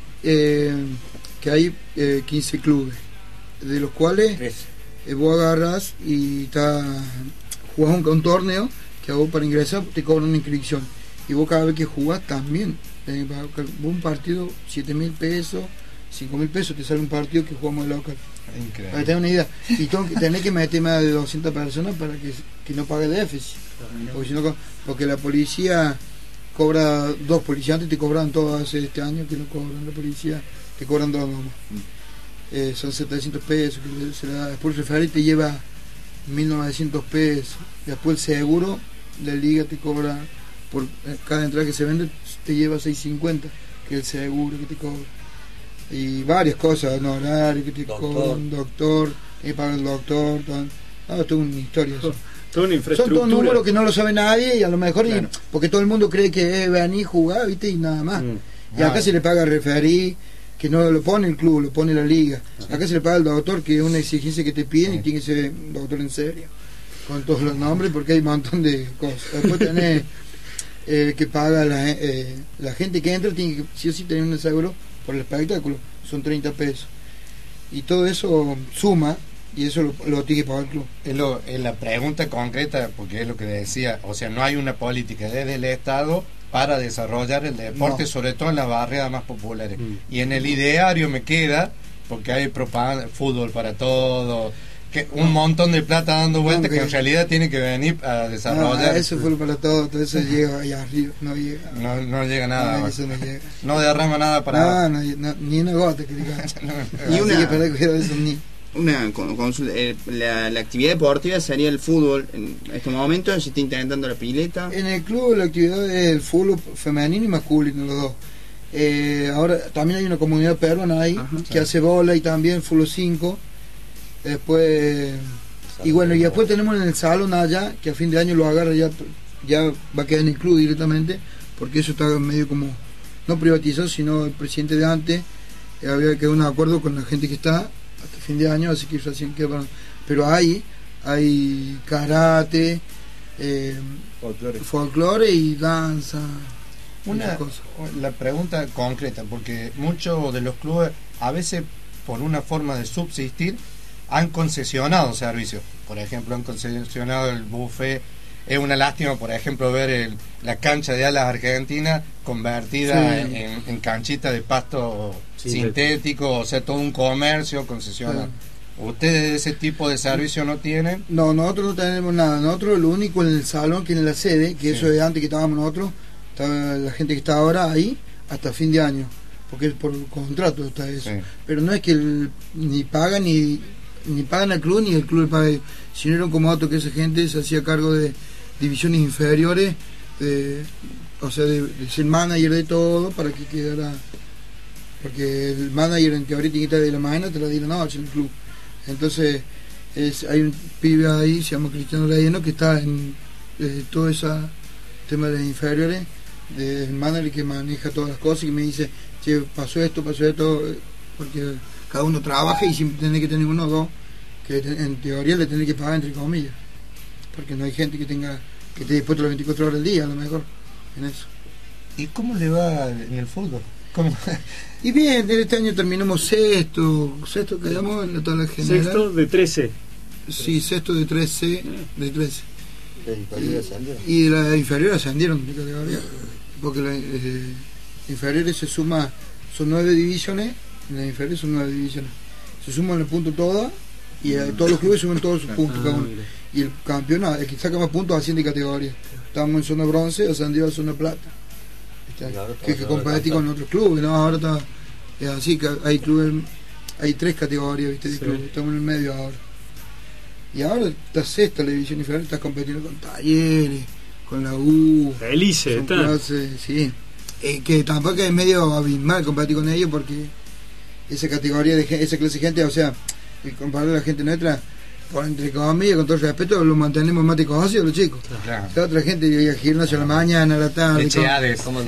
que hay 15 clubes, de los cuales vos agarras y jugás un torneo que vos para ingresar te cobran una inscripción, y vos cada vez que jugás también un partido 7.000 pesos, 5.000 pesos te sale un partido que jugamos de local. Increíble. Para que tengas una idea, y tenés que meter más de 200 personas para que no pague déficit, porque la policía cobra 2 policías, antes te cobraban todos, hace este año que no cobran la policía, te cobran 2 nomás. Son 700 pesos que se le da. Después el referee te lleva 1.900 pesos. Después el seguro de la liga te cobra por cada entrada que se vende, te lleva 6.50, que es el seguro que te cobra. Y varias cosas, honorario que te cobra un doctor, que paga el doctor, todo. Toda una historia eso. Toda una infraestructura. Son todos números que no lo sabe nadie, y a lo mejor porque todo el mundo cree que es venir a jugar, ¿viste? Y nada más. Y acá se le paga al referee, que no lo pone el club, lo pone la liga. Acá se le paga al doctor, que es una exigencia que te piden, y tiene que ser un doctor en serio, con todos los nombres, porque hay un montón de cosas. Después tenés que paga la gente que entra, tiene que sí o sí tener un seguro por el espectáculo, son 30 pesos. Y todo eso suma, y eso lo tiene que pagar el club. Es la pregunta concreta, porque es lo que decía, o sea, no hay una política desde el Estado para desarrollar el deporte, sobre todo en las barriadas más populares. Y en el ideario me queda, porque hay propaganda, fútbol para todo, que un montón de plata dando vueltas, que en realidad tiene que venir a desarrollar. Eso fue para todo eso llega allá arriba, no llega. No llega nada. Eso no llega. No derrama nada para. Ni una gota que diga. Y una consulta, la actividad deportiva sería el fútbol en este momento, se está intentando la pileta. En el club la actividad es el fútbol femenino y masculino, los dos. Ahora también hay una comunidad peruana ahí, que hace bola, y también fútbol 5. Después, y bueno, y después tenemos en el salón allá, que a fin de año lo agarra, ya va a quedar en el club directamente, porque eso está medio como no privatizado, sino el presidente de antes había quedado un acuerdo con la gente que está hasta fin de año, así que eso así queda. Pero hay karate, folclore y danza. La pregunta concreta, porque muchos de los clubes a veces por una forma de subsistir han concesionado servicios. Por ejemplo, han concesionado el buffet. Es una lástima, por ejemplo, ver la cancha de Alas Argentina convertida en canchita de pasto sintético, o sea, todo un comercio concesionado. ¿Ustedes ese tipo de servicio no tienen? No, nosotros no tenemos nada. Nosotros lo único en el salón, que es en la sede, que eso es antes que estábamos nosotros, estaba la gente que está ahora ahí hasta fin de año, porque es por contrato está eso. Pero no es que ni pagan ni pagan al club, ni el club le paga, sino era un comodato que esa gente se hacía cargo de divisiones inferiores, o sea, de ser manager de todo, para que quedara, porque el manager en teoría tiene que estar de la mañana hasta la de la noche en el club. Entonces hay un pibe ahí, se llama Cristiano Leyeno, que está en todo ese tema de inferiores, del manager que maneja todas las cosas y me dice, che, pasó esto, porque cada uno trabaja y siempre tiene que tener uno o dos que en teoría le tiene que pagar entre comillas, porque no hay gente que esté dispuesto las 24 horas del día a lo mejor en eso. ¿Y cómo le va en el fútbol? ¿Cómo? Y bien, este año terminamos sexto quedamos en la tabla general. Sexto de 13. Sí, sexto de 13. De 13. Y de la inferior ascendieron de categoría, porque las inferiores se suma, son 9 divisiones, en las inferiores son 9 divisiones, se suman los puntos todas y todos los clubes suben todos sus puntos cada uno, y el campeón, el que saca más puntos asciende de categoría. Estamos en zona bronce, ascendió a zona plata, que competir con otros clubes, ¿no? Ahora está así, que hay clubes, hay 3 categorías, ¿viste? De clubes, estamos en el medio ahora. Y ahora está sexta la división inferior, está compitiendo con Talleres, con la U. Felices, está. Sí. Que tampoco es medio abismal competir con ellos, porque esa categoría, esa clase de gente, o sea, comparado a la gente nuestra, por entre comillas, con todo el respeto, lo mantenemos más de conocidos los chicos. Claro. La otra gente llega al gimnasio a la mañana, a la tarde. Echeades. Con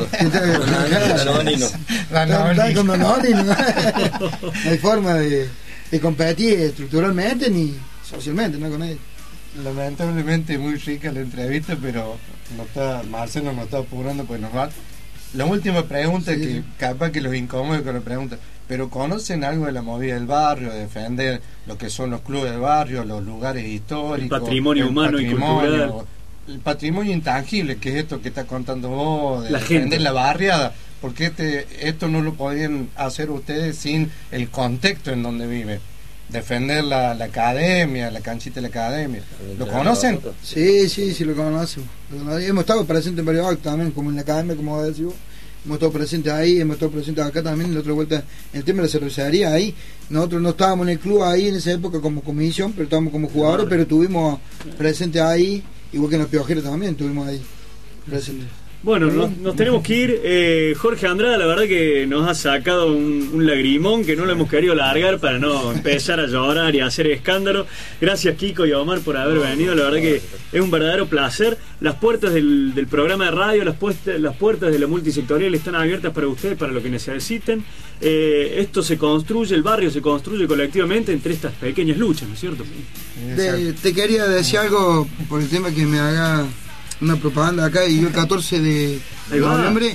Danonino. No hay forma de competir estructuralmente ni socialmente, no con ellos. Lamentablemente muy rica la entrevista, pero Marcelo nos está apurando porque nos va. La última pregunta, sí, que capaz que los incomode con la pregunta, pero ¿conocen algo de la movida del barrio, de defender lo que son los clubes del barrio, los lugares históricos, el patrimonio humano y cultural, el patrimonio intangible, que es esto que está contando vos, de la defender gente, la barriada? Porque esto no lo podrían hacer ustedes sin el contexto en donde viven. Defender la academia, la canchita de la academia. ¿Lo conocen? Sí, lo conocemos. Hemos estado presentes en varios actos también, como en la academia, como decís vos. Hemos estado presentes ahí, hemos estado presentes acá también. La otra vuelta, en el tema de la cervecería, ahí. Nosotros no estábamos en el club ahí en esa época como comisión, pero estábamos como jugadores, pero estuvimos presentes ahí, igual que en los Piojeros también, estuvimos ahí presentes. Bueno, nos tenemos que ir. Jorge Andrada, la verdad que nos ha sacado un lagrimón que no lo hemos querido largar para no empezar a llorar y a hacer escándalo. Gracias, Kiko y Omar, por haber venido. La verdad que es un verdadero placer. Las puertas del programa de radio, las puertas de la multisectorial están abiertas para ustedes, para lo que necesiten. Esto se construye, el barrio se construye colectivamente entre estas pequeñas luchas, ¿no es cierto? Te quería decir algo por el tema que me haga una propaganda acá, y yo el 14 de noviembre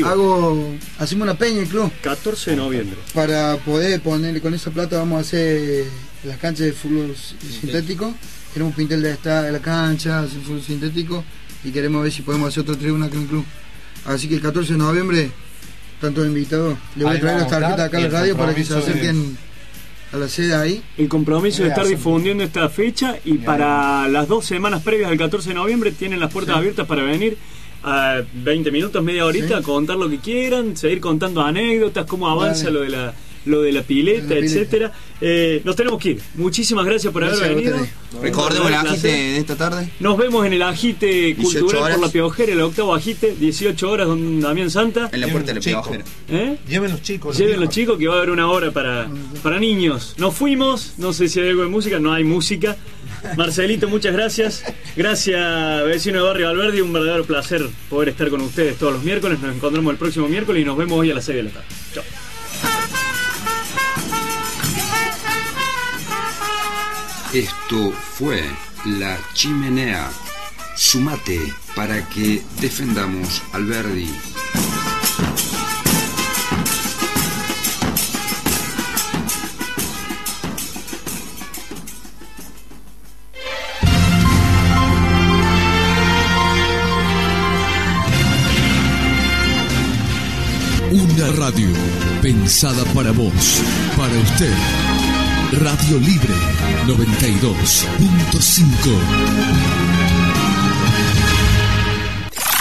hacemos una peña en el club. 14 de noviembre. Para poder ponerle con esa plata, vamos a hacer las canchas de fútbol sintético. Queremos pintar de la cancha, hacer fútbol sintético, y queremos ver si podemos hacer otra tribuna acá en el club. Así que el 14 de noviembre, tantos invitados, le voy a traer las tarjetas acá a la radio para que se acerquen a la sede ahí. El compromiso de estar difundiendo esta fecha, y para las 2 semanas previas al 14 de noviembre tienen las puertas abiertas para venir a 20 minutos, media horita, a contar lo que quieran, seguir contando anécdotas, cómo avanza lo de la pileta, etcétera. Nos tenemos que ir. Muchísimas gracias por haber venido. Recordemos el agite de esta tarde. Nos vemos en el agite cultural por la Piojera, el octavo agite, 18 horas, don Damián Santa. En la puerta de la Piojera. Lleven los chicos. Lleven los chicos, que va a haber una hora para niños. Nos fuimos, no sé si hay algo de música, no hay música. Marcelito, muchas gracias. Gracias, vecino de Barrio Alberdi, un verdadero placer poder estar con ustedes todos los miércoles. Nos encontramos el próximo miércoles y nos vemos hoy a las 6 de la tarde. Chao. Esto fue La Chimenea. Sumate para que defendamos Alberdi. Una radio pensada para vos, para usted. Radio Libre 92.5.